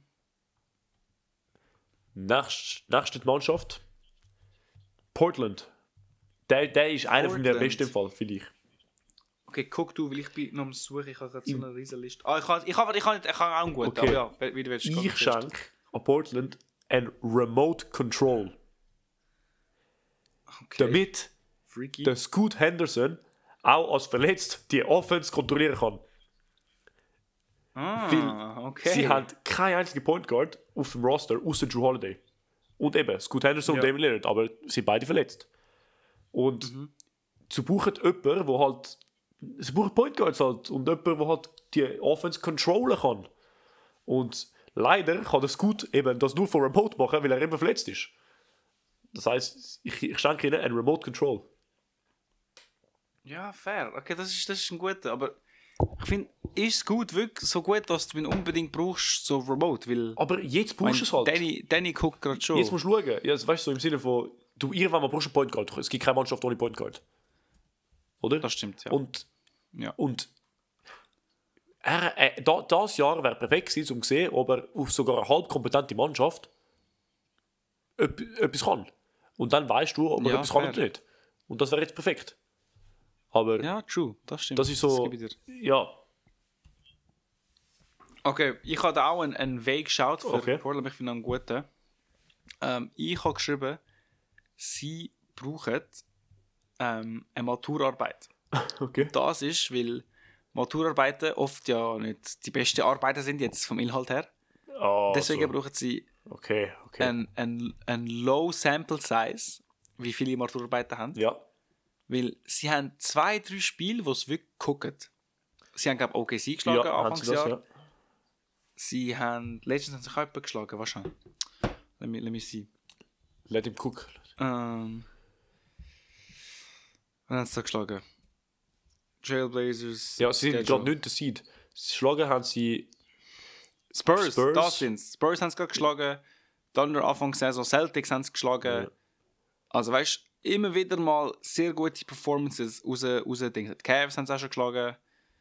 Nächst, nächste Mannschaft. Portland. Der, der ist einer von der Portland. besten im Fall, finde ich. Okay, guck du, weil ich bin noch am Suchen, ich habe gerade so eine riesen Liste. Ah, ich kann, ich kann, ich kann, nicht, ich kann auch einen guten, Okay. aber ja, wie du willst. Ich kannst du schenke an Portland ein Remote Control. zuerst. Okay. Damit Freaky. der Scoot Henderson auch als verletzt die Offense kontrollieren kann. ah, Weil okay. Sie haben keine einzige Point Guard auf dem Roster, außer Drew Holiday. Und eben, Scoot Henderson Ja. und Damian Lillard, aber sie sind beide verletzt. Und Mhm. sie brauchen jemanden, der halt. Sie brauchen Point Guards halt. Und jemanden, der halt die Offense controllen kann. Und leider kann der Scoot eben das nur von Remote machen, weil er immer verletzt ist. Das heisst, ich, ich schenke ihnen ein Remote Control. Ja, fair. Okay, das ist, das ist ein guter, aber ich finde, ist es gut wirklich so gut, dass du ihn unbedingt brauchst, so remote, weil... Aber jetzt brauchst du es halt. Danny, Danny guckt gerade schon. Jetzt musst du schauen. Ja, das weißt du, so im Sinne von, du irgendwann mal brauchst du einen Point Guard. Es gibt keine Mannschaft ohne Point Guard. Oder? Das stimmt, ja. Und, Ja. und er, äh, da, das Jahr wäre perfekt gewesen, um zu sehen, ob er auf sogar eine halb kompetente Mannschaft öp- etwas kann. Und dann weißt du, ob er Ja, etwas kann fair. oder nicht. Und das wäre jetzt perfekt. Aber Ja, true, das stimmt. das ist so, gebe ich dir. ja, Okay, ich habe da auch einen, einen Weg geschaut für Okay. Portland, ich finde einen guten. Ähm, ich habe geschrieben, sie brauchen ähm, eine Maturarbeit. okay. Das ist, weil Maturarbeiten oft ja nicht die besten Arbeiten sind, jetzt vom Inhalt her. Ah, Deswegen so. brauchen sie Okay, okay. ein, ein, ein Low Sample Size, wie viele Maturarbeiten haben. ja, Weil sie haben zwei, drei Spiele, wo sie wirklich gucken. Sie haben, glaube ich, O K C geschlagen ja, haben sie Anfangsjahr. das, ja. Sie haben, letztens haben sie sich auch jemanden geschlagen, wahrscheinlich. Let me, let me see. Let him cook. Ähm, wen haben sie da geschlagen? Trailblazers. Ja, sie sind Schedule. gerade nicht der Seed. Schlagen haben sie Spurs, Spurs. das sind Spurs haben sie gerade geschlagen. Thunder Anfangssaison, Celtics haben sie geschlagen. Ja. Also weißt du, immer wieder mal sehr gute Performances raus, raus Dinge. Die Cavs haben sie auch schon geschlagen.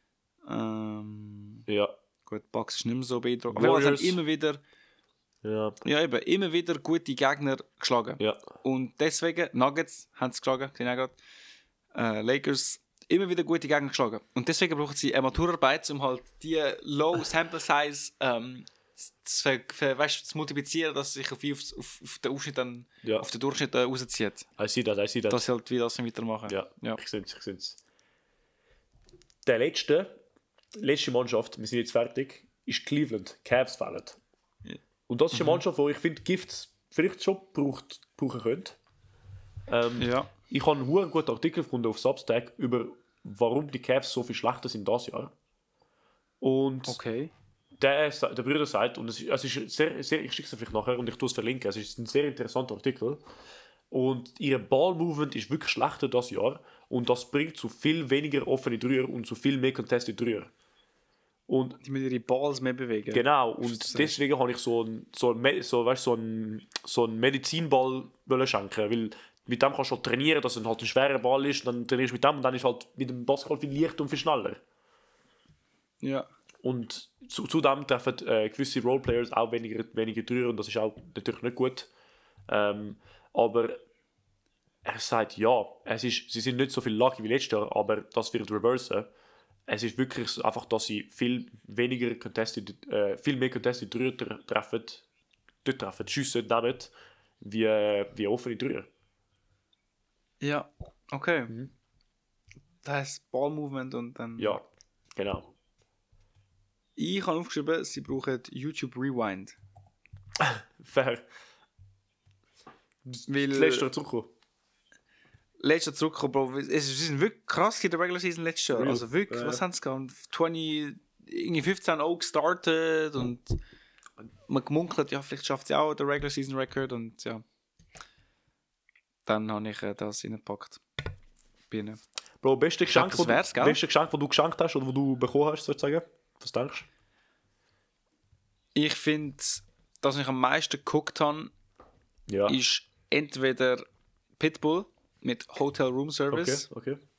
Ähm, ja, gut, Bucks ist nicht mehr so beeindruckend. Aber sie haben Warriors. immer wieder, ja, ja eben, immer wieder gute Gegner geschlagen. ja. Und deswegen, Nuggets haben sie geschlagen, gesehen auch gerade. Äh, Lakers, immer wieder gute Gegner geschlagen. Und deswegen brauchen sie eine Maturarbeit, um halt die Low Sample Size ähm, zu, ver, ver, weißt, zu multiplizieren, dass sich auf, auf, auf, auf den Ausschnitt dann, Ja. auf den Durchschnitt äh, rauszieht. I see that, I see that. Dass sie halt wie das weitermachen. Ja, Ja. ich sehe es, ich sehe es. Der letzte, letzte Mannschaft, wir sind jetzt fertig, ist Cleveland. Cavs fehlen. Und das ist eine Mannschaft, wo ich finde, Gifts vielleicht schon braucht, brauchen könnte. Ähm, Ja. Ich habe einen sehr guten Artikel gefunden auf Substack über, warum die Cavs so viel schlechter sind dieses Jahr. Und Okay. der, der Bruder sagt, und es ist, es ist sehr, sehr, ich schicke es vielleicht nachher und ich tue es verlinken, es ist ein sehr interessanter Artikel. Und ihr Ball-Movement ist wirklich schlechter dieses Jahr und das bringt zu viel weniger offene Dreier und zu viel mehr Contested Dreier. Und Die müssen ihre Balls mehr bewegen. genau, und deswegen habe ich so einen so ein, so, weißt, so ein, so ein Medizinball schenken, weil mit dem kannst du halt trainieren, dass es halt ein schwerer Ball ist, dann trainierst du mit dem und dann ist halt mit dem Basketball viel leichter und viel schneller. Ja. Und zu, zudem treffen äh, gewisse Roleplayers auch weniger, weniger Dreier und das ist auch natürlich nicht gut. Ähm, aber er sagt, ja, es ist, sie sind nicht so viel lucky wie letztes Jahr, aber das wird reversen. Es ist wirklich einfach, dass sie viel weniger contested, äh, viel mehr contested Dreier treffen, dort treffen, Schüsse nehmen, wie, wie offene Dreier. Ja, okay. Mhm. Das heißt Ball-Movement und dann... Ja, genau. Ich habe aufgeschrieben, sie brauchen YouTube Rewind. Fair. Weil... Letztes Jahr zurückkommen. Letztes Jahr zurückgekommen, Bro. Es sie sind wirklich krass in der Regular Season letztes Jahr. Real. Also wirklich, Ja. was haben sie gehabt? zwanzig, irgendwie fünfzehn auch gestartet und man gemunkelt, ja, vielleicht schafft sie auch den Regular Season Record und ja. Dann habe ich äh, das reingepackt. Bei ihnen. Bro, beste Geschenk, das wo wär's, du, gell? beste Geschenk, das du geschenkt hast oder wo du bekommen hast, sozusagen? Was denkst Ich finde, dass ich am meisten geguckt habe, du? Ja. ist entweder Pitbull mit Hotel Room Service Okay, okay.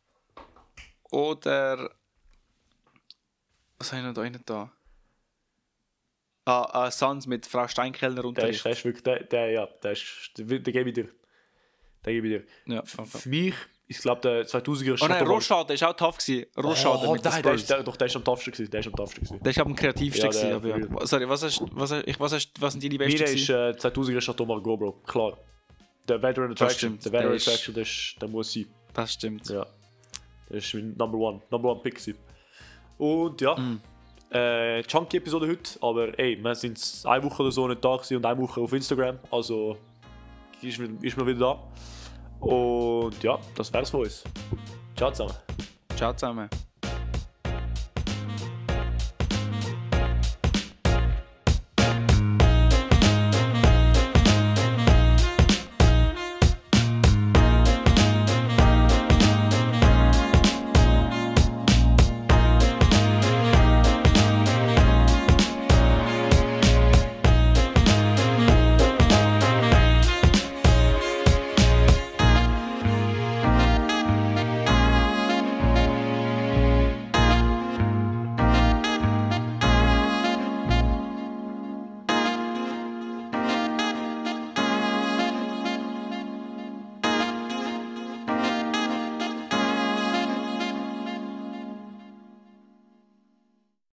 oder was habe ich noch da rein da? Ah, ah, Suns mit Frau Steinkellner Der ist, Unterricht. der ist wirklich, der, der, ja, der ist, den, den gebe ich dir. Den gebe ich dir. Ja, okay. Für mich, ich glaube, der zweitausender ist Oh nein, Chateau Rochade war auch tough gewesen. Rochade Oh, mit den nein, der ist, Spurs. der, doch, der ist am toughsten gewesen. Der ist am toughsten gewesen. Der ist aber am kreativsten Ja, der- gewesen. Aber ja. Sorry, was hast, was, hast, ich- was, hast, was sind deine besten Meine ist gewesen? äh, zweitausender Chateau Margaux, Bro. Klar. Der Veteran Attraction. stimmt, Der Veteran der ist- Attraction, der, ist, der muss sein. Das stimmt. Ja. Der ist mein Number One. Number One Pick gewesen. Und ja. Mm. Äh, Chunky-Episode heute, aber ey, wir sind eine Woche oder so nicht da gewesen und eine Woche auf Instagram, also ist, ist man wieder da. Und ja, das wär's von uns. Ciao zusammen. Ciao zusammen.